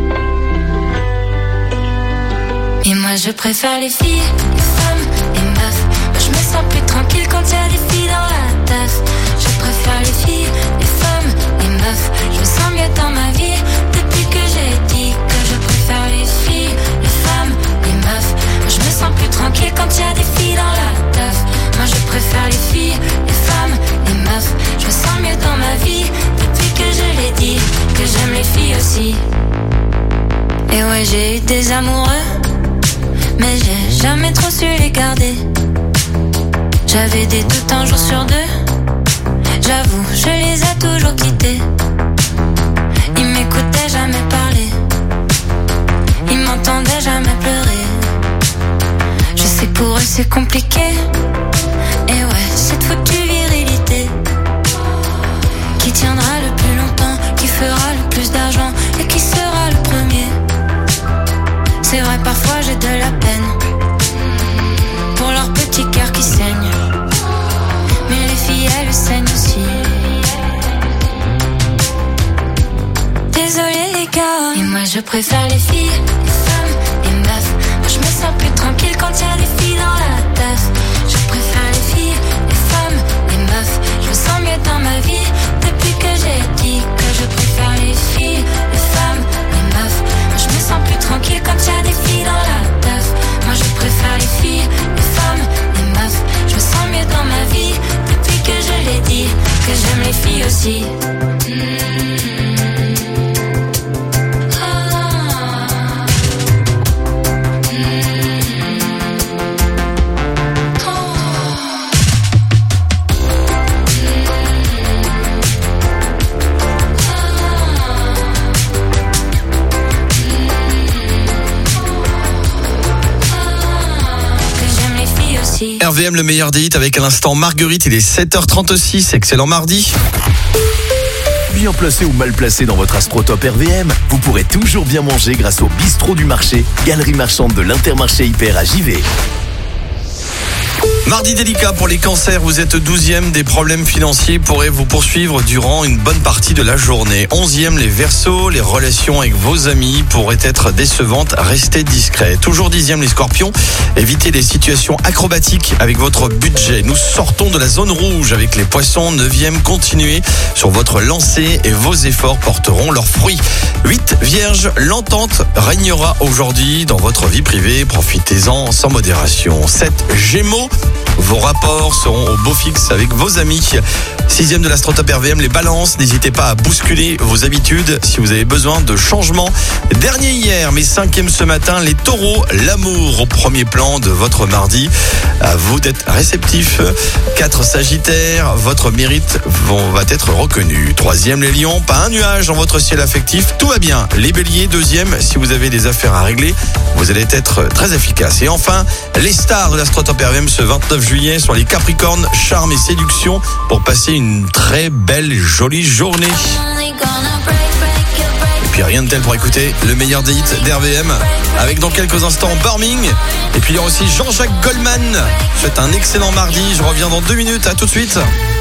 [SPEAKER 5] Et moi je préfère les filles, les femmes, les meufs. Moi je me sens plus tranquille quand y a des filles dans la teuf. Je préfère les filles, les femmes, les meufs. Je me sens mieux dans ma vie depuis que j'ai dit que je préfère les filles, les femmes, les meufs. Je me sens plus tranquille quand il y a des filles dans la teuf. Moi je préfère les filles, les femmes, les meufs. Je me sens mieux dans ma vie depuis que je l'ai dit, que j'aime les filles aussi. Et ouais, j'ai eu des amoureux, mais j'ai jamais trop su les garder. J'avais des doutes un jour sur deux, j'avoue, je les ai toujours quittés. Ils m'écoutaient jamais parler, ils m'entendaient jamais pleurer. Je sais que pour eux c'est compliqué. Et ouais, cette foutue virilité qui tiendra le plus longtemps, qui fera le plus d'argent et qui sera le premier. C'est vrai, parfois j'ai de la peine pour leur petit cœur qui saigne, mais les filles elles saignent aussi. Désolé les gars. Et moi je préfère les filles, les femmes, les meufs. Moi je me sens plus tranquille quand y a des filles dans la teuf. Je préfère les filles, les femmes, les meufs. Je me sens mieux dans ma vie depuis que j'ai dit que je préfère les filles, les femmes, les meufs. Moi je me sens plus tranquille quand y a des filles dans la teuf. Moi je préfère les filles, les femmes, les meufs. Je me sens mieux dans ma vie depuis que je l'ai dit, que j'aime les filles aussi.
[SPEAKER 3] R V M, le meilleur des hits avec à l'instant Marguerite, il est sept heures trente-six, excellent mardi.
[SPEAKER 4] Bien placé ou mal placé dans votre Astrotop R V M, vous pourrez toujours bien manger grâce au bistrot du marché, galerie marchande de l'Intermarché Hyper à Givet.
[SPEAKER 3] Mardi délicat pour les cancers, vous êtes douzième, des problèmes financiers pourraient vous poursuivre durant une bonne partie de la journée. onzième, les Verseaux, les relations avec vos amis pourraient être décevantes, restez discrets. Toujours dixième, les Scorpions, évitez les situations acrobatiques avec votre budget. Nous sortons de la zone rouge avec les Poissons, neuvième, continuez sur votre lancée et vos efforts porteront leurs fruits. huit, Vierge, l'entente régnera aujourd'hui dans votre vie privée, profitez-en sans modération. sept, Gémeaux, vos rapports seront au beau fixe avec vos amis. Sixième de l'Astrotop R V M, les Balances, n'hésitez pas à bousculer vos habitudes si vous avez besoin de changement. Dernier hier, mais cinquième ce matin, les Taureaux, l'amour au premier plan de votre mardi. À vous d'être réceptifs. Quatre Sagittaires, votre mérite vont, va être reconnu. Troisième, les Lions, pas un nuage dans votre ciel affectif, tout va bien. Les Béliers, deuxième, si vous avez des affaires à régler, vous allez être très efficace. Et enfin, les stars de l'Astrotop R V M ce vingt-neuf juillet sont les Capricornes, charme et séduction pour passer une très belle, jolie journée. Et puis rien de tel pour écouter le meilleur des hits d'R V M avec dans quelques instants Burning. Et puis il y aura aussi Jean-Jacques Goldman. C'est un excellent mardi, je reviens dans deux minutes, à tout de suite.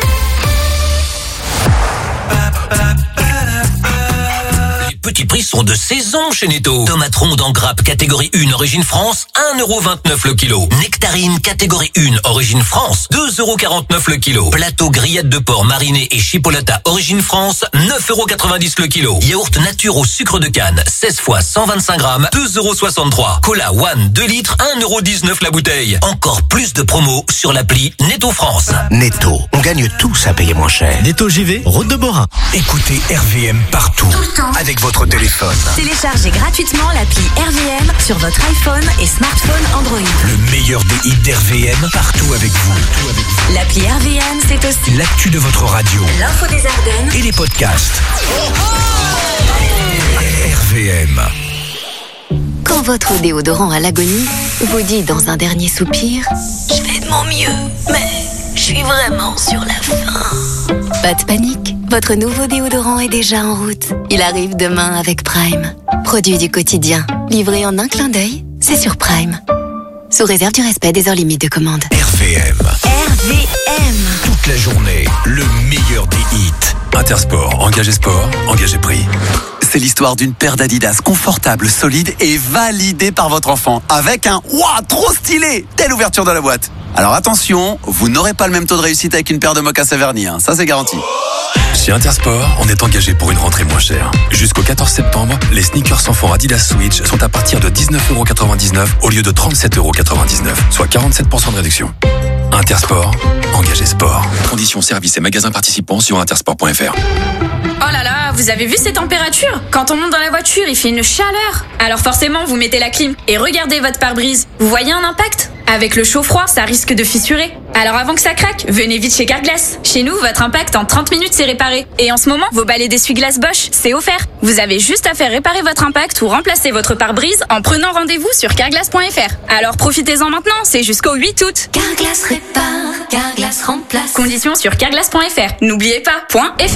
[SPEAKER 2] Petits prix sont de saison chez Netto. Tomates rondes en grappe catégorie un origine France, un euro vingt-neuf le kilo. Nectarine catégorie un origine France, deux euros quarante-neuf le kilo. Plateau grillade de porc mariné et chipolata origine France, neuf euros quatre-vingt-dix le kilo. Yaourt nature au sucre de canne, seize fois cent vingt-cinq grammes, deux euros soixante-trois. Cola One deux litres, un euro dix-neuf la bouteille. Encore plus de promos sur l'appli Netto France.
[SPEAKER 6] Netto, on gagne tous à payer moins cher.
[SPEAKER 4] Netto J V, route de Borin. Écoutez R V M partout, avec votre téléphone.
[SPEAKER 7] Téléchargez gratuitement l'appli R V M sur votre iPhone et smartphone Android.
[SPEAKER 4] Le meilleur des hits d'R V M partout avec vous. Partout avec vous.
[SPEAKER 7] L'appli R V M, c'est aussi
[SPEAKER 4] l'actu de votre radio,
[SPEAKER 7] l'info des Ardennes
[SPEAKER 4] et les podcasts. R V M.
[SPEAKER 7] Quand votre déodorant à l'agonie vous dit dans un dernier soupir « Je fais de mon mieux, mais je suis vraiment sur la fin ». Pas de panique, votre nouveau déodorant est déjà en route. Il arrive demain avec Prime. Produit du quotidien, livré en un clin d'œil, c'est sur Prime. Sous réserve du respect des heures limites de commande.
[SPEAKER 4] R V M.
[SPEAKER 7] R V M.
[SPEAKER 4] Toute la journée, le meilleur des hits.
[SPEAKER 8] Intersport, engagé sport, engagé prix. C'est l'histoire d'une paire d'Adidas confortable, solide et validée par votre enfant. Avec un « Ouah, trop stylé !» dès l'ouverture de la boîte. Alors attention, vous n'aurez pas le même taux de réussite avec une paire de mocassins vernis, hein. Ça c'est garanti.
[SPEAKER 14] Chez Intersport, on est engagé pour une rentrée moins chère. Jusqu'au quatorze septembre, les sneakers enfants Adidas Switch sont à partir de dix-neuf euros quatre-vingt-dix-neuf au lieu de trente-sept euros quatre-vingt-dix-neuf, soit quarante-sept pour cent de réduction. Intersport, engagé sport. Conditions, services et magasins participants sur intersport point f r.
[SPEAKER 24] Oh là là, vous avez vu ces températures? Quand on monte dans la voiture, il fait une chaleur. Alors forcément, vous mettez la clim et regardez votre pare-brise. Vous voyez un impact? Avec le chaud froid, ça risque de fissurer. Alors avant que ça craque, venez vite chez Carglass. Chez nous, votre impact en trente minutes c'est réparé. Et en ce moment, vos balais d'essuie-glace Bosch, c'est offert. Vous avez juste à faire réparer votre impact ou remplacer votre pare-brise en prenant rendez-vous sur carglass point f r. Alors profitez-en maintenant, c'est jusqu'au huit août.
[SPEAKER 7] Carglass répare, Carglass remplace.
[SPEAKER 24] Conditions sur carglass point f r. N'oubliez pas, point .fr.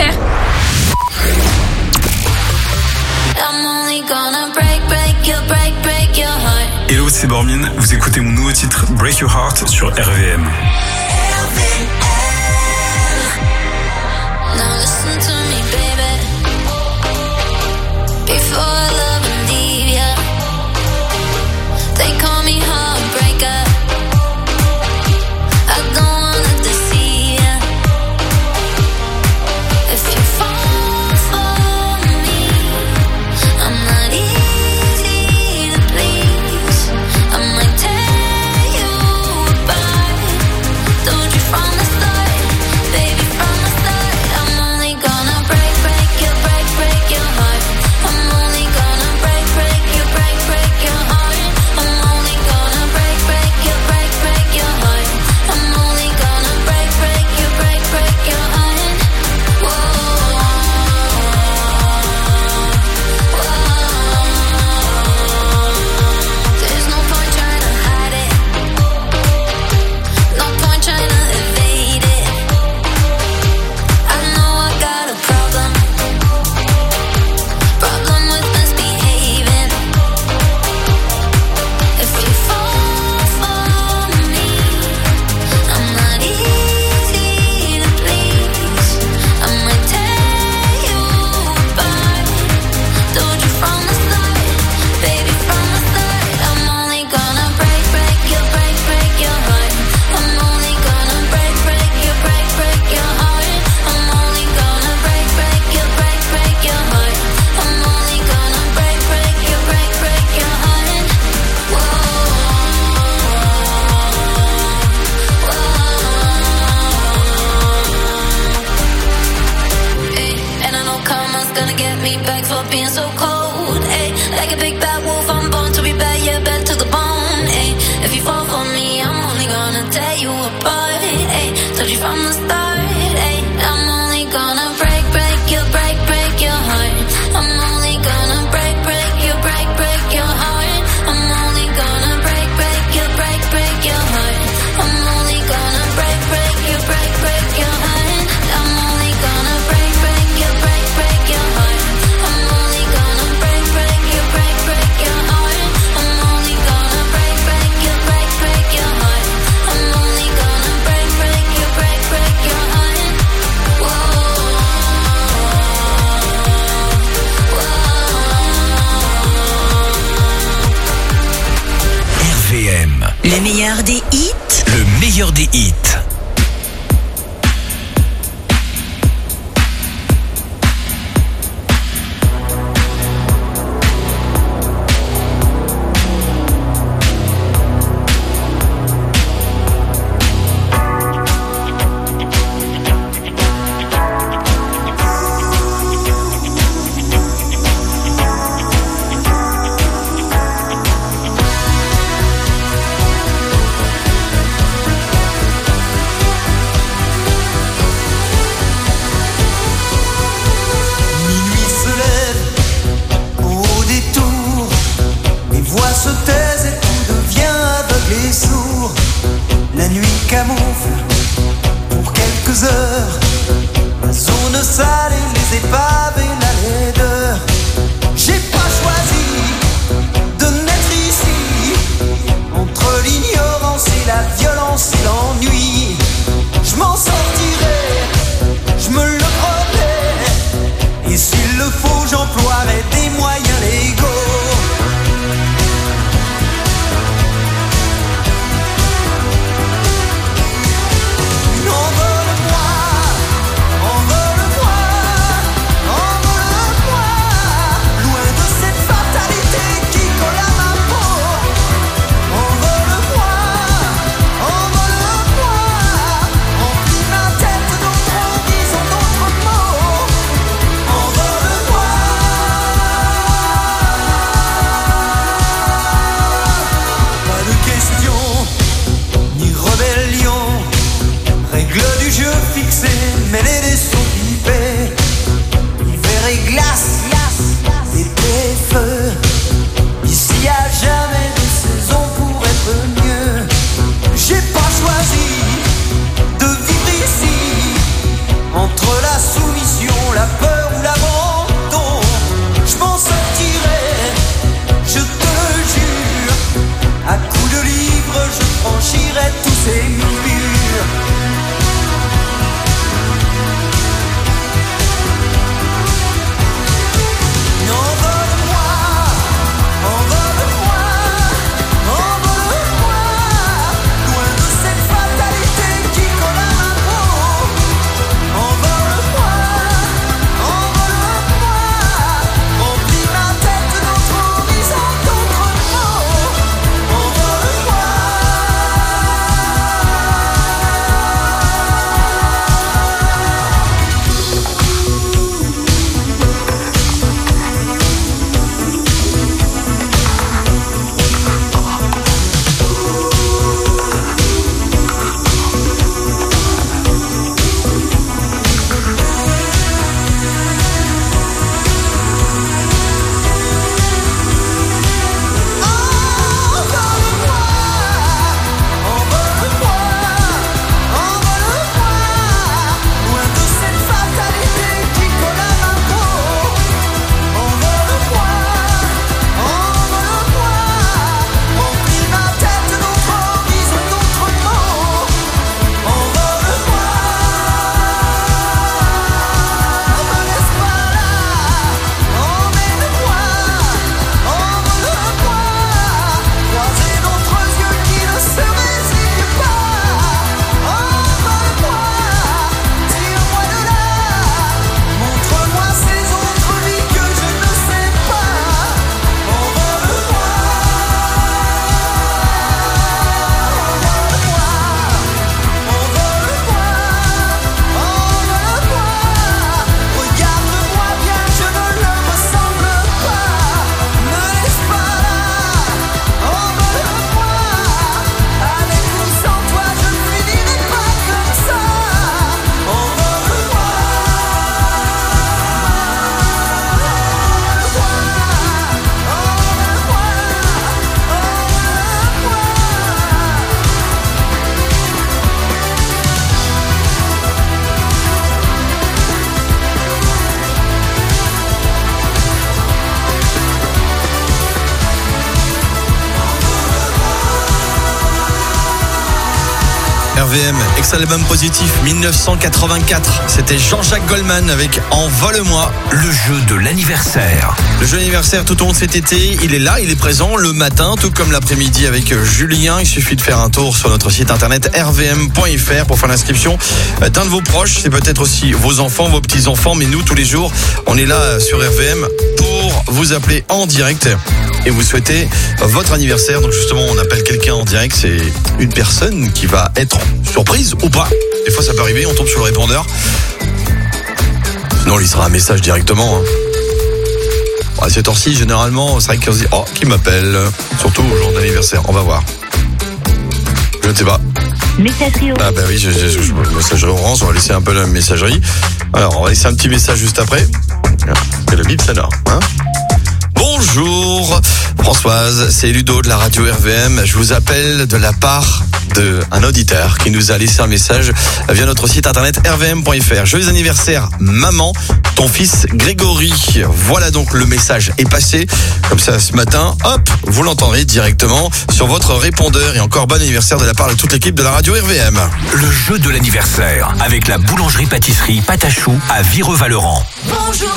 [SPEAKER 10] Hello, c'est Bormin. Vous écoutez mon nouveau titre Break Your Heart sur R V M.
[SPEAKER 5] Now listen to me, baby. Before I love and leave ya, they call me heartbreaker. I don't wanna deceive ya. If you fall for me, I'm not easy to please. I might tear you apart. Told you from the start. stop being so cold. Ay, like a big bad wolf, I'm born to be bad, yeah, bad to the bone. Ay, if you fall for me, I'm only gonna tear you apart. Ay, told you from the start. Ay, I'm only gonna break, break you, break, break your heart. I'm only gonna break, break you, break, break your heart. I'm only gonna break, break you, break, break your heart. I'm only gonna break, break you, break, break your heart. I'm only gonna break, break you, break, break your heart. I'm only gonna break, break you, break, break your heart. I'm only gonna break, break you, break, break your heart. I'm only gonna break, break you, break, break your heart. Whoa.
[SPEAKER 4] R V M.
[SPEAKER 11] Le meilleur des hits.
[SPEAKER 4] Le meilleur des hits.
[SPEAKER 15] Envole-moi, envole-moi,
[SPEAKER 3] R V M. Extrait album positif dix-neuf cent quatre-vingt-quatre. C'était Jean-Jacques Goldman avec Envole-moi.
[SPEAKER 2] Le jeu de l'anniversaire.
[SPEAKER 3] Le jeu d'anniversaire tout au long de cet été, il est là, il est présent le matin, tout comme l'après-midi avec Julien. Il suffit de faire un tour sur notre site internet r v m point f r pour faire l'inscription d'un de vos proches. C'est peut-être aussi vos enfants, vos petits-enfants, mais nous, tous les jours, on est là sur R V M pour vous appeler en direct et vous souhaiter votre anniversaire. Donc justement, on appelle quelqu'un en direct, c'est une personne qui va être surprise ou pas. Des fois, ça peut arriver, on tombe sur le répondeur. Sinon, on lui sera un message directement. Hein. À cette heure-ci, généralement, c'est vrai qu'on se dit « Oh, qui m'appelle ?» Surtout au jour d'anniversaire, on va voir. Je ne sais pas.
[SPEAKER 11] Messagerie Orange.
[SPEAKER 3] Ah bah oui, je, je, je, je, messagerie Orange, on va laisser un peu la messagerie. Alors, on va laisser un petit message juste après. C'est le bip sonore, hein. Bonjour Françoise, c'est Ludo de la radio R V M. Je vous appelle de la part d'un auditeur qui nous a laissé un message via notre site internet r v m point f r. Joyeux anniversaire maman, ton fils Grégory. Voilà, donc le message est passé. Comme ça ce matin, hop, vous l'entendrez directement sur votre répondeur. Et encore bon anniversaire de la part de toute l'équipe de la radio R V M.
[SPEAKER 2] Le jeu de l'anniversaire avec la boulangerie-pâtisserie Patachou à Vireux-Valeurans.
[SPEAKER 5] Bonjour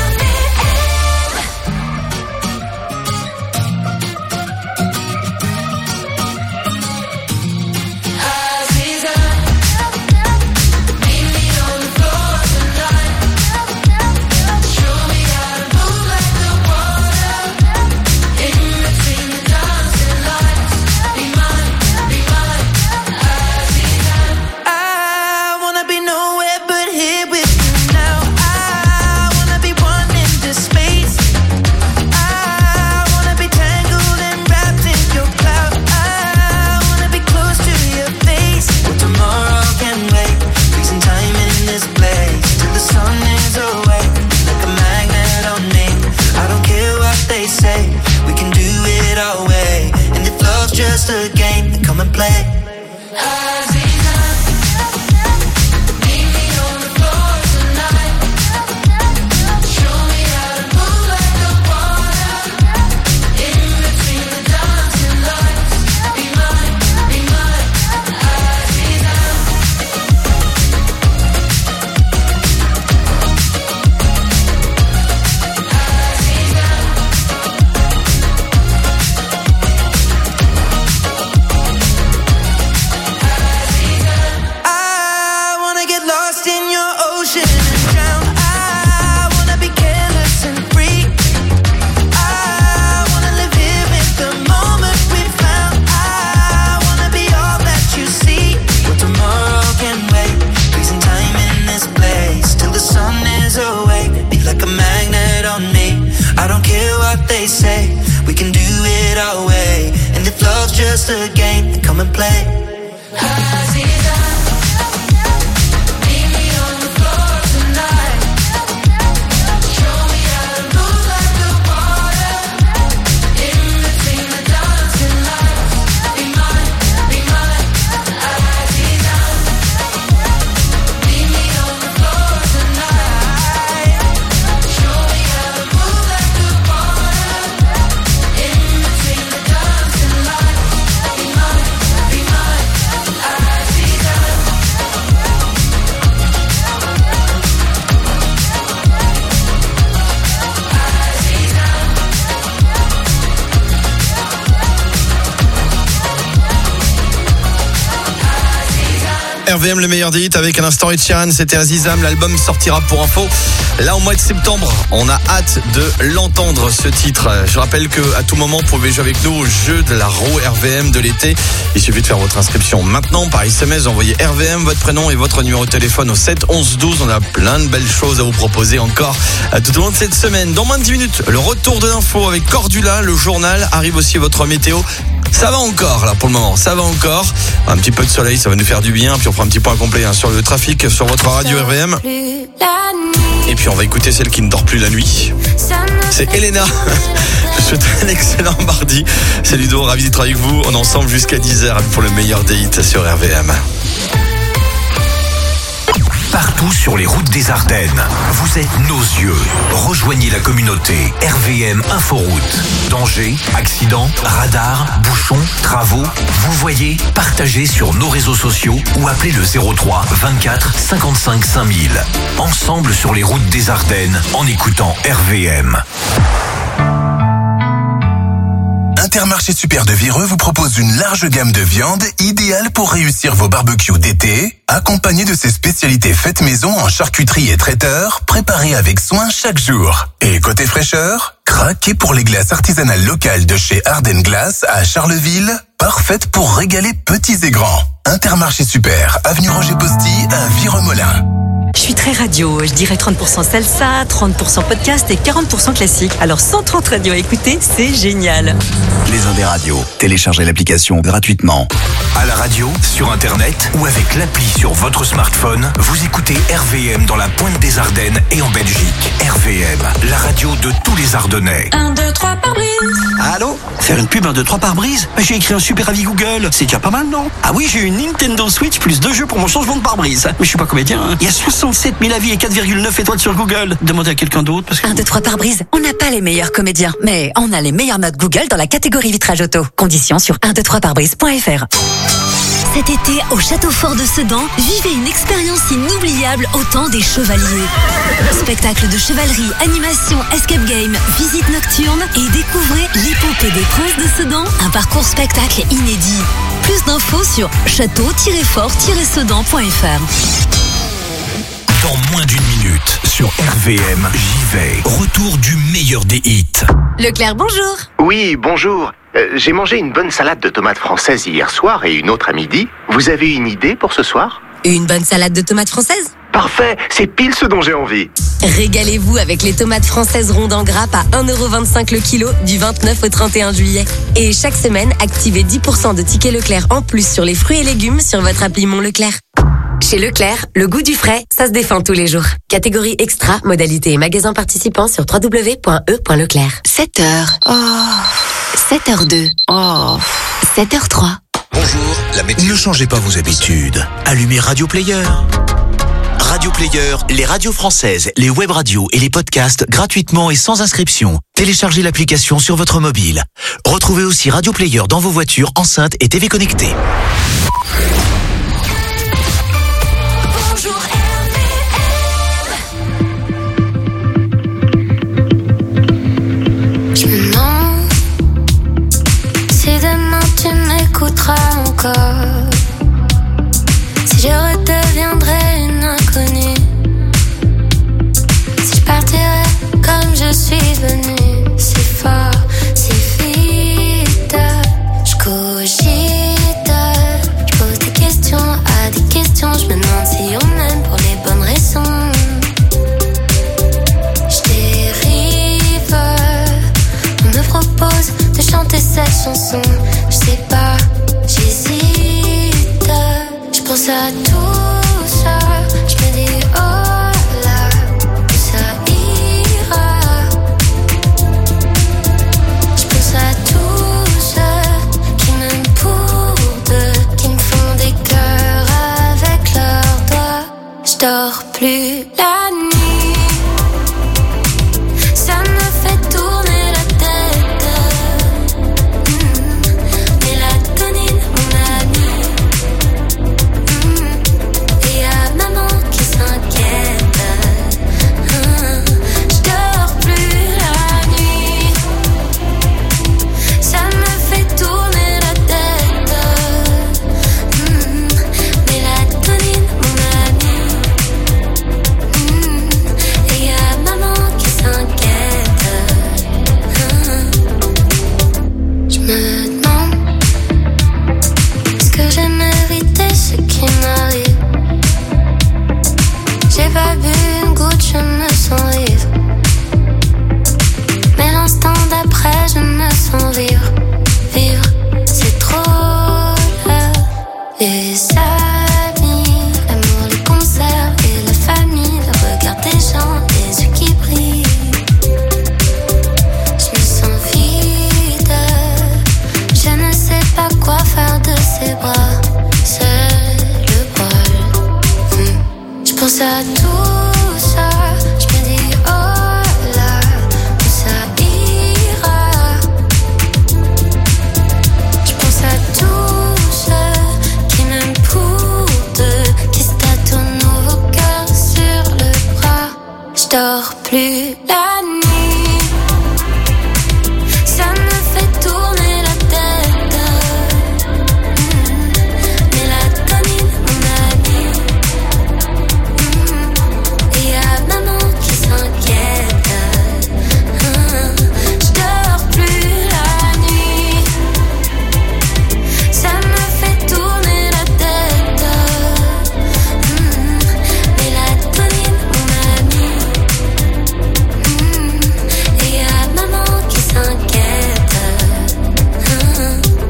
[SPEAKER 15] just a game, then come and play. They say we can do it our way, and if love's just a game, then come and play.
[SPEAKER 3] R V M, le meilleur des hits avec un instant Ed Sheeran, c'était Azizam, l'album sortira pour info là au mois de septembre. On a hâte de l'entendre, ce titre. Je rappelle que à tout moment vous pouvez jouer avec nous au jeu de la roue R V M de l'été. Il suffit de faire votre inscription maintenant par S M S, envoyez R V M, votre prénom et votre numéro de téléphone au sept onze douze. On a plein de belles choses à vous proposer encore tout au long de cette semaine. Dans moins de dix minutes, le retour de l'info avec Cordula, le journal, arrive aussi votre météo. Ça va encore là pour le moment, ça va encore. Un petit peu de soleil, ça va nous faire du bien. Puis on fera un petit point complet hein, sur le trafic, sur votre radio R V M. Et puis on va écouter celle qui ne dort plus la nuit. C'est Elena. Je vous souhaite un excellent mardi. C'est Ludo, ravi d'être avec vous. On est ensemble jusqu'à dix heures pour le meilleur des hits sur R V M.
[SPEAKER 2] Partout sur les routes des Ardennes, vous êtes nos yeux. Rejoignez la communauté R V M Inforoute. Danger, accident, radar, bouchons, trafic. travaux, vous voyez, partagez sur nos réseaux sociaux ou appelez le zéro trois vingt-quatre cinquante-cinq cinq mille. Ensemble sur les routes des Ardennes en écoutant R V M.
[SPEAKER 11] Intermarché Super de Vireux vous propose une large gamme de viandes idéale pour réussir vos barbecues d'été, accompagnée de ses spécialités faites maison en charcuterie et traiteur, préparées avec soin chaque jour. Et côté fraîcheur, craquez pour les glaces artisanales locales de chez Ardennes Glace à Charleville, parfaites pour régaler petits et grands. Intermarché Super, avenue Roger Posty à Vireux-Molin.
[SPEAKER 12] Je suis très radio, je dirais trente pour cent salsa, trente pour cent podcast et quarante pour cent classique. Alors cent trente radios à écouter, c'est génial.
[SPEAKER 4] Les Indes radios, téléchargez l'application gratuitement.
[SPEAKER 2] À la radio, sur internet ou avec l'appli sur votre smartphone, vous écoutez R V M dans la pointe des Ardennes et en Belgique. R V M, la radio de tous les Ardennais.
[SPEAKER 24] un, deux, trois par brise.
[SPEAKER 20] Allô? Faire une pub un, deux, trois par brise? J'ai écrit un super avis Google. C'est déjà pas mal, non? Ah oui, j'ai une Nintendo Switch plus deux jeux pour mon changement de pare-brise. Mais je suis pas comédien, hein. Il y a soixante-sept mille avis et quatre virgule neuf étoiles sur Google. Demandez à quelqu'un d'autre parce que...
[SPEAKER 13] un, deux, trois par brise. On n'a pas les meilleurs comédiens, mais on a les meilleures notes Google dans la catégorie vitrage auto. Conditions sur un, deux, trois par brise point f r.
[SPEAKER 7] Cet été, au Château Fort de Sedan, vivez une expérience inoubliable au temps des chevaliers. Spectacle de chevalerie, animation, escape game, visite nocturne et découvrez l'épopée des princes de Sedan, un parcours spectacle inédit. Plus d'infos sur château tiret fort tiret sedan point f r.
[SPEAKER 2] Dans moins d'une minute, sur R V M, j'y vais. Retour du meilleur des hits.
[SPEAKER 13] Leclerc, bonjour.
[SPEAKER 6] Oui, bonjour. Euh, j'ai mangé une bonne salade de tomates françaises hier soir et une autre à midi. Vous avez une idée pour ce soir?
[SPEAKER 13] Une bonne salade de tomates françaises?
[SPEAKER 6] Parfait, c'est pile ce dont j'ai envie.
[SPEAKER 13] Régalez-vous avec les tomates françaises rondes en grappe à un euro vingt-cinq le kilo du vingt-neuf au trente et un juillet. Et chaque semaine, activez dix pour cent de tickets Leclerc en plus sur les fruits et légumes sur votre appli Mon Leclerc. Chez Leclerc, le goût du frais, ça se défend tous les jours. Catégorie extra, modalité et magasin participant sur w w w point e point leclerc.
[SPEAKER 7] sept heures. Oh. sept heures deux. Oh. sept heures trois.
[SPEAKER 4] Bonjour, la météo. Ne changez pas vos habitudes. Allumez Radio Player. Radio Player, les radios françaises, les web radios et les podcasts gratuitement et sans inscription. Téléchargez l'application sur votre mobile. Retrouvez aussi Radio Player dans vos voitures, enceintes et T V connectées.
[SPEAKER 5] Je me demande si demain tu m'écouteras encore, si je redeviendrai une inconnue, si je partirai comme je suis venue, si fort, si vite. Je cogite, je pose des questions à des questions, je me demande si on m'aime pour les bonnes raisons. Je dérive, on me propose de chanter cette chanson. Je sais pas, j'hésite. Je pense à tout ça. Je me dis oh là, que ça ira. Je pense à tous ceux qui m'aiment pour deux, qui me font des cœurs avec leurs doigts. Je dors plus la nuit. Ça me fait tourner la tête. Mmh. Mélatonine, mon ami. Mmh. Et y'a maman qui s'inquiète. Mmh. Je dors plus la nuit. Ça me fait tourner la tête. Mmh. Mélatonine, mon ami. Mmh. Et y'a maman qui s'inquiète. Je me demande, est-ce que j'ai mérité ce qui m'arrive? J'ai pas bu une goutte, je me sens vivre. Mais l'instant d'après, je me sens vivre. Vivre, c'est trop là. Les amis, l'amour, les concerts et la famille, le regard des gens, les yeux qui brillent. Je me sens vide, je ne sais pas quoi faire de ces bras. C'est le bol. Hmm. Je pense à tout ça, je me dis oh là, où ça ira. Je pense à plus la nuit. Ça me fait tourner la tête. Mmh. Mélatonine, mon ami. Mmh. Et y'a maman qui s'inquiète. Mmh. J'dors plus la nuit. Ça me fait tourner la tête. Mmh. Mélatonine, mon ami. Mmh. Et y'a maman qui s'inquiète. Mmh.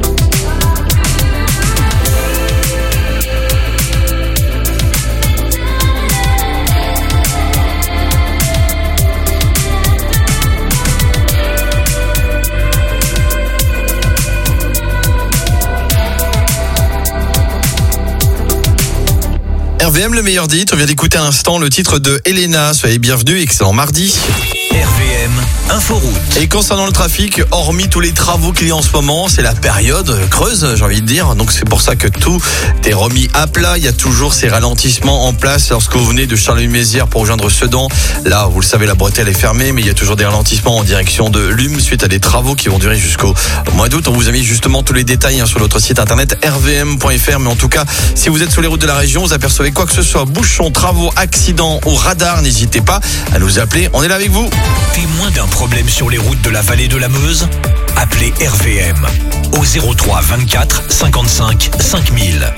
[SPEAKER 3] R V M, le meilleur dit. On vient d'écouter à l'instant le titre de Elena. Soyez bienvenus, excellent mardi.
[SPEAKER 4] R V M Inforoute.
[SPEAKER 3] Et concernant le trafic, hormis tous les travaux qu'il y a en ce moment, c'est la période creuse, j'ai envie de dire. Donc c'est pour ça que tout est remis à plat. Il y a toujours ces ralentissements en place lorsque vous venez de Charleville-Mézières pour rejoindre Sedan. Là, vous le savez, la bretelle est fermée, mais il y a toujours des ralentissements en direction de Lume suite à des travaux qui vont durer jusqu'au mois d'août. On vous a mis justement tous les détails hein, sur notre site internet r v m point f r. Mais en tout cas, si vous êtes sur les routes de la région, vous apercevez quoi que ce soit, bouchons, travaux, accidents ou radars, n'hésitez pas à nous appeler. On est là avec vous.
[SPEAKER 4] Témoin d'un problème sur les routes de la vallée de la Meuse? Appelez R V M au zéro trois vingt-quatre cinquante-cinq cinq mille.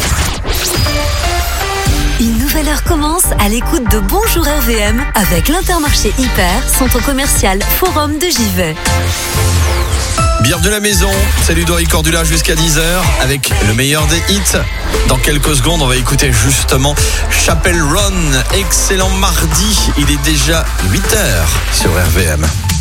[SPEAKER 7] Une nouvelle heure commence à l'écoute de Bonjour R V M avec l'Intermarché Hyper, centre commercial Forum de Givet.
[SPEAKER 3] Bienvenue à la maison, c'est Ludovic Cordula jusqu'à dix heures avec le meilleur des hits. Dans quelques secondes, on va écouter justement Chapel Run. Excellent mardi, il est déjà huit heures sur R V M.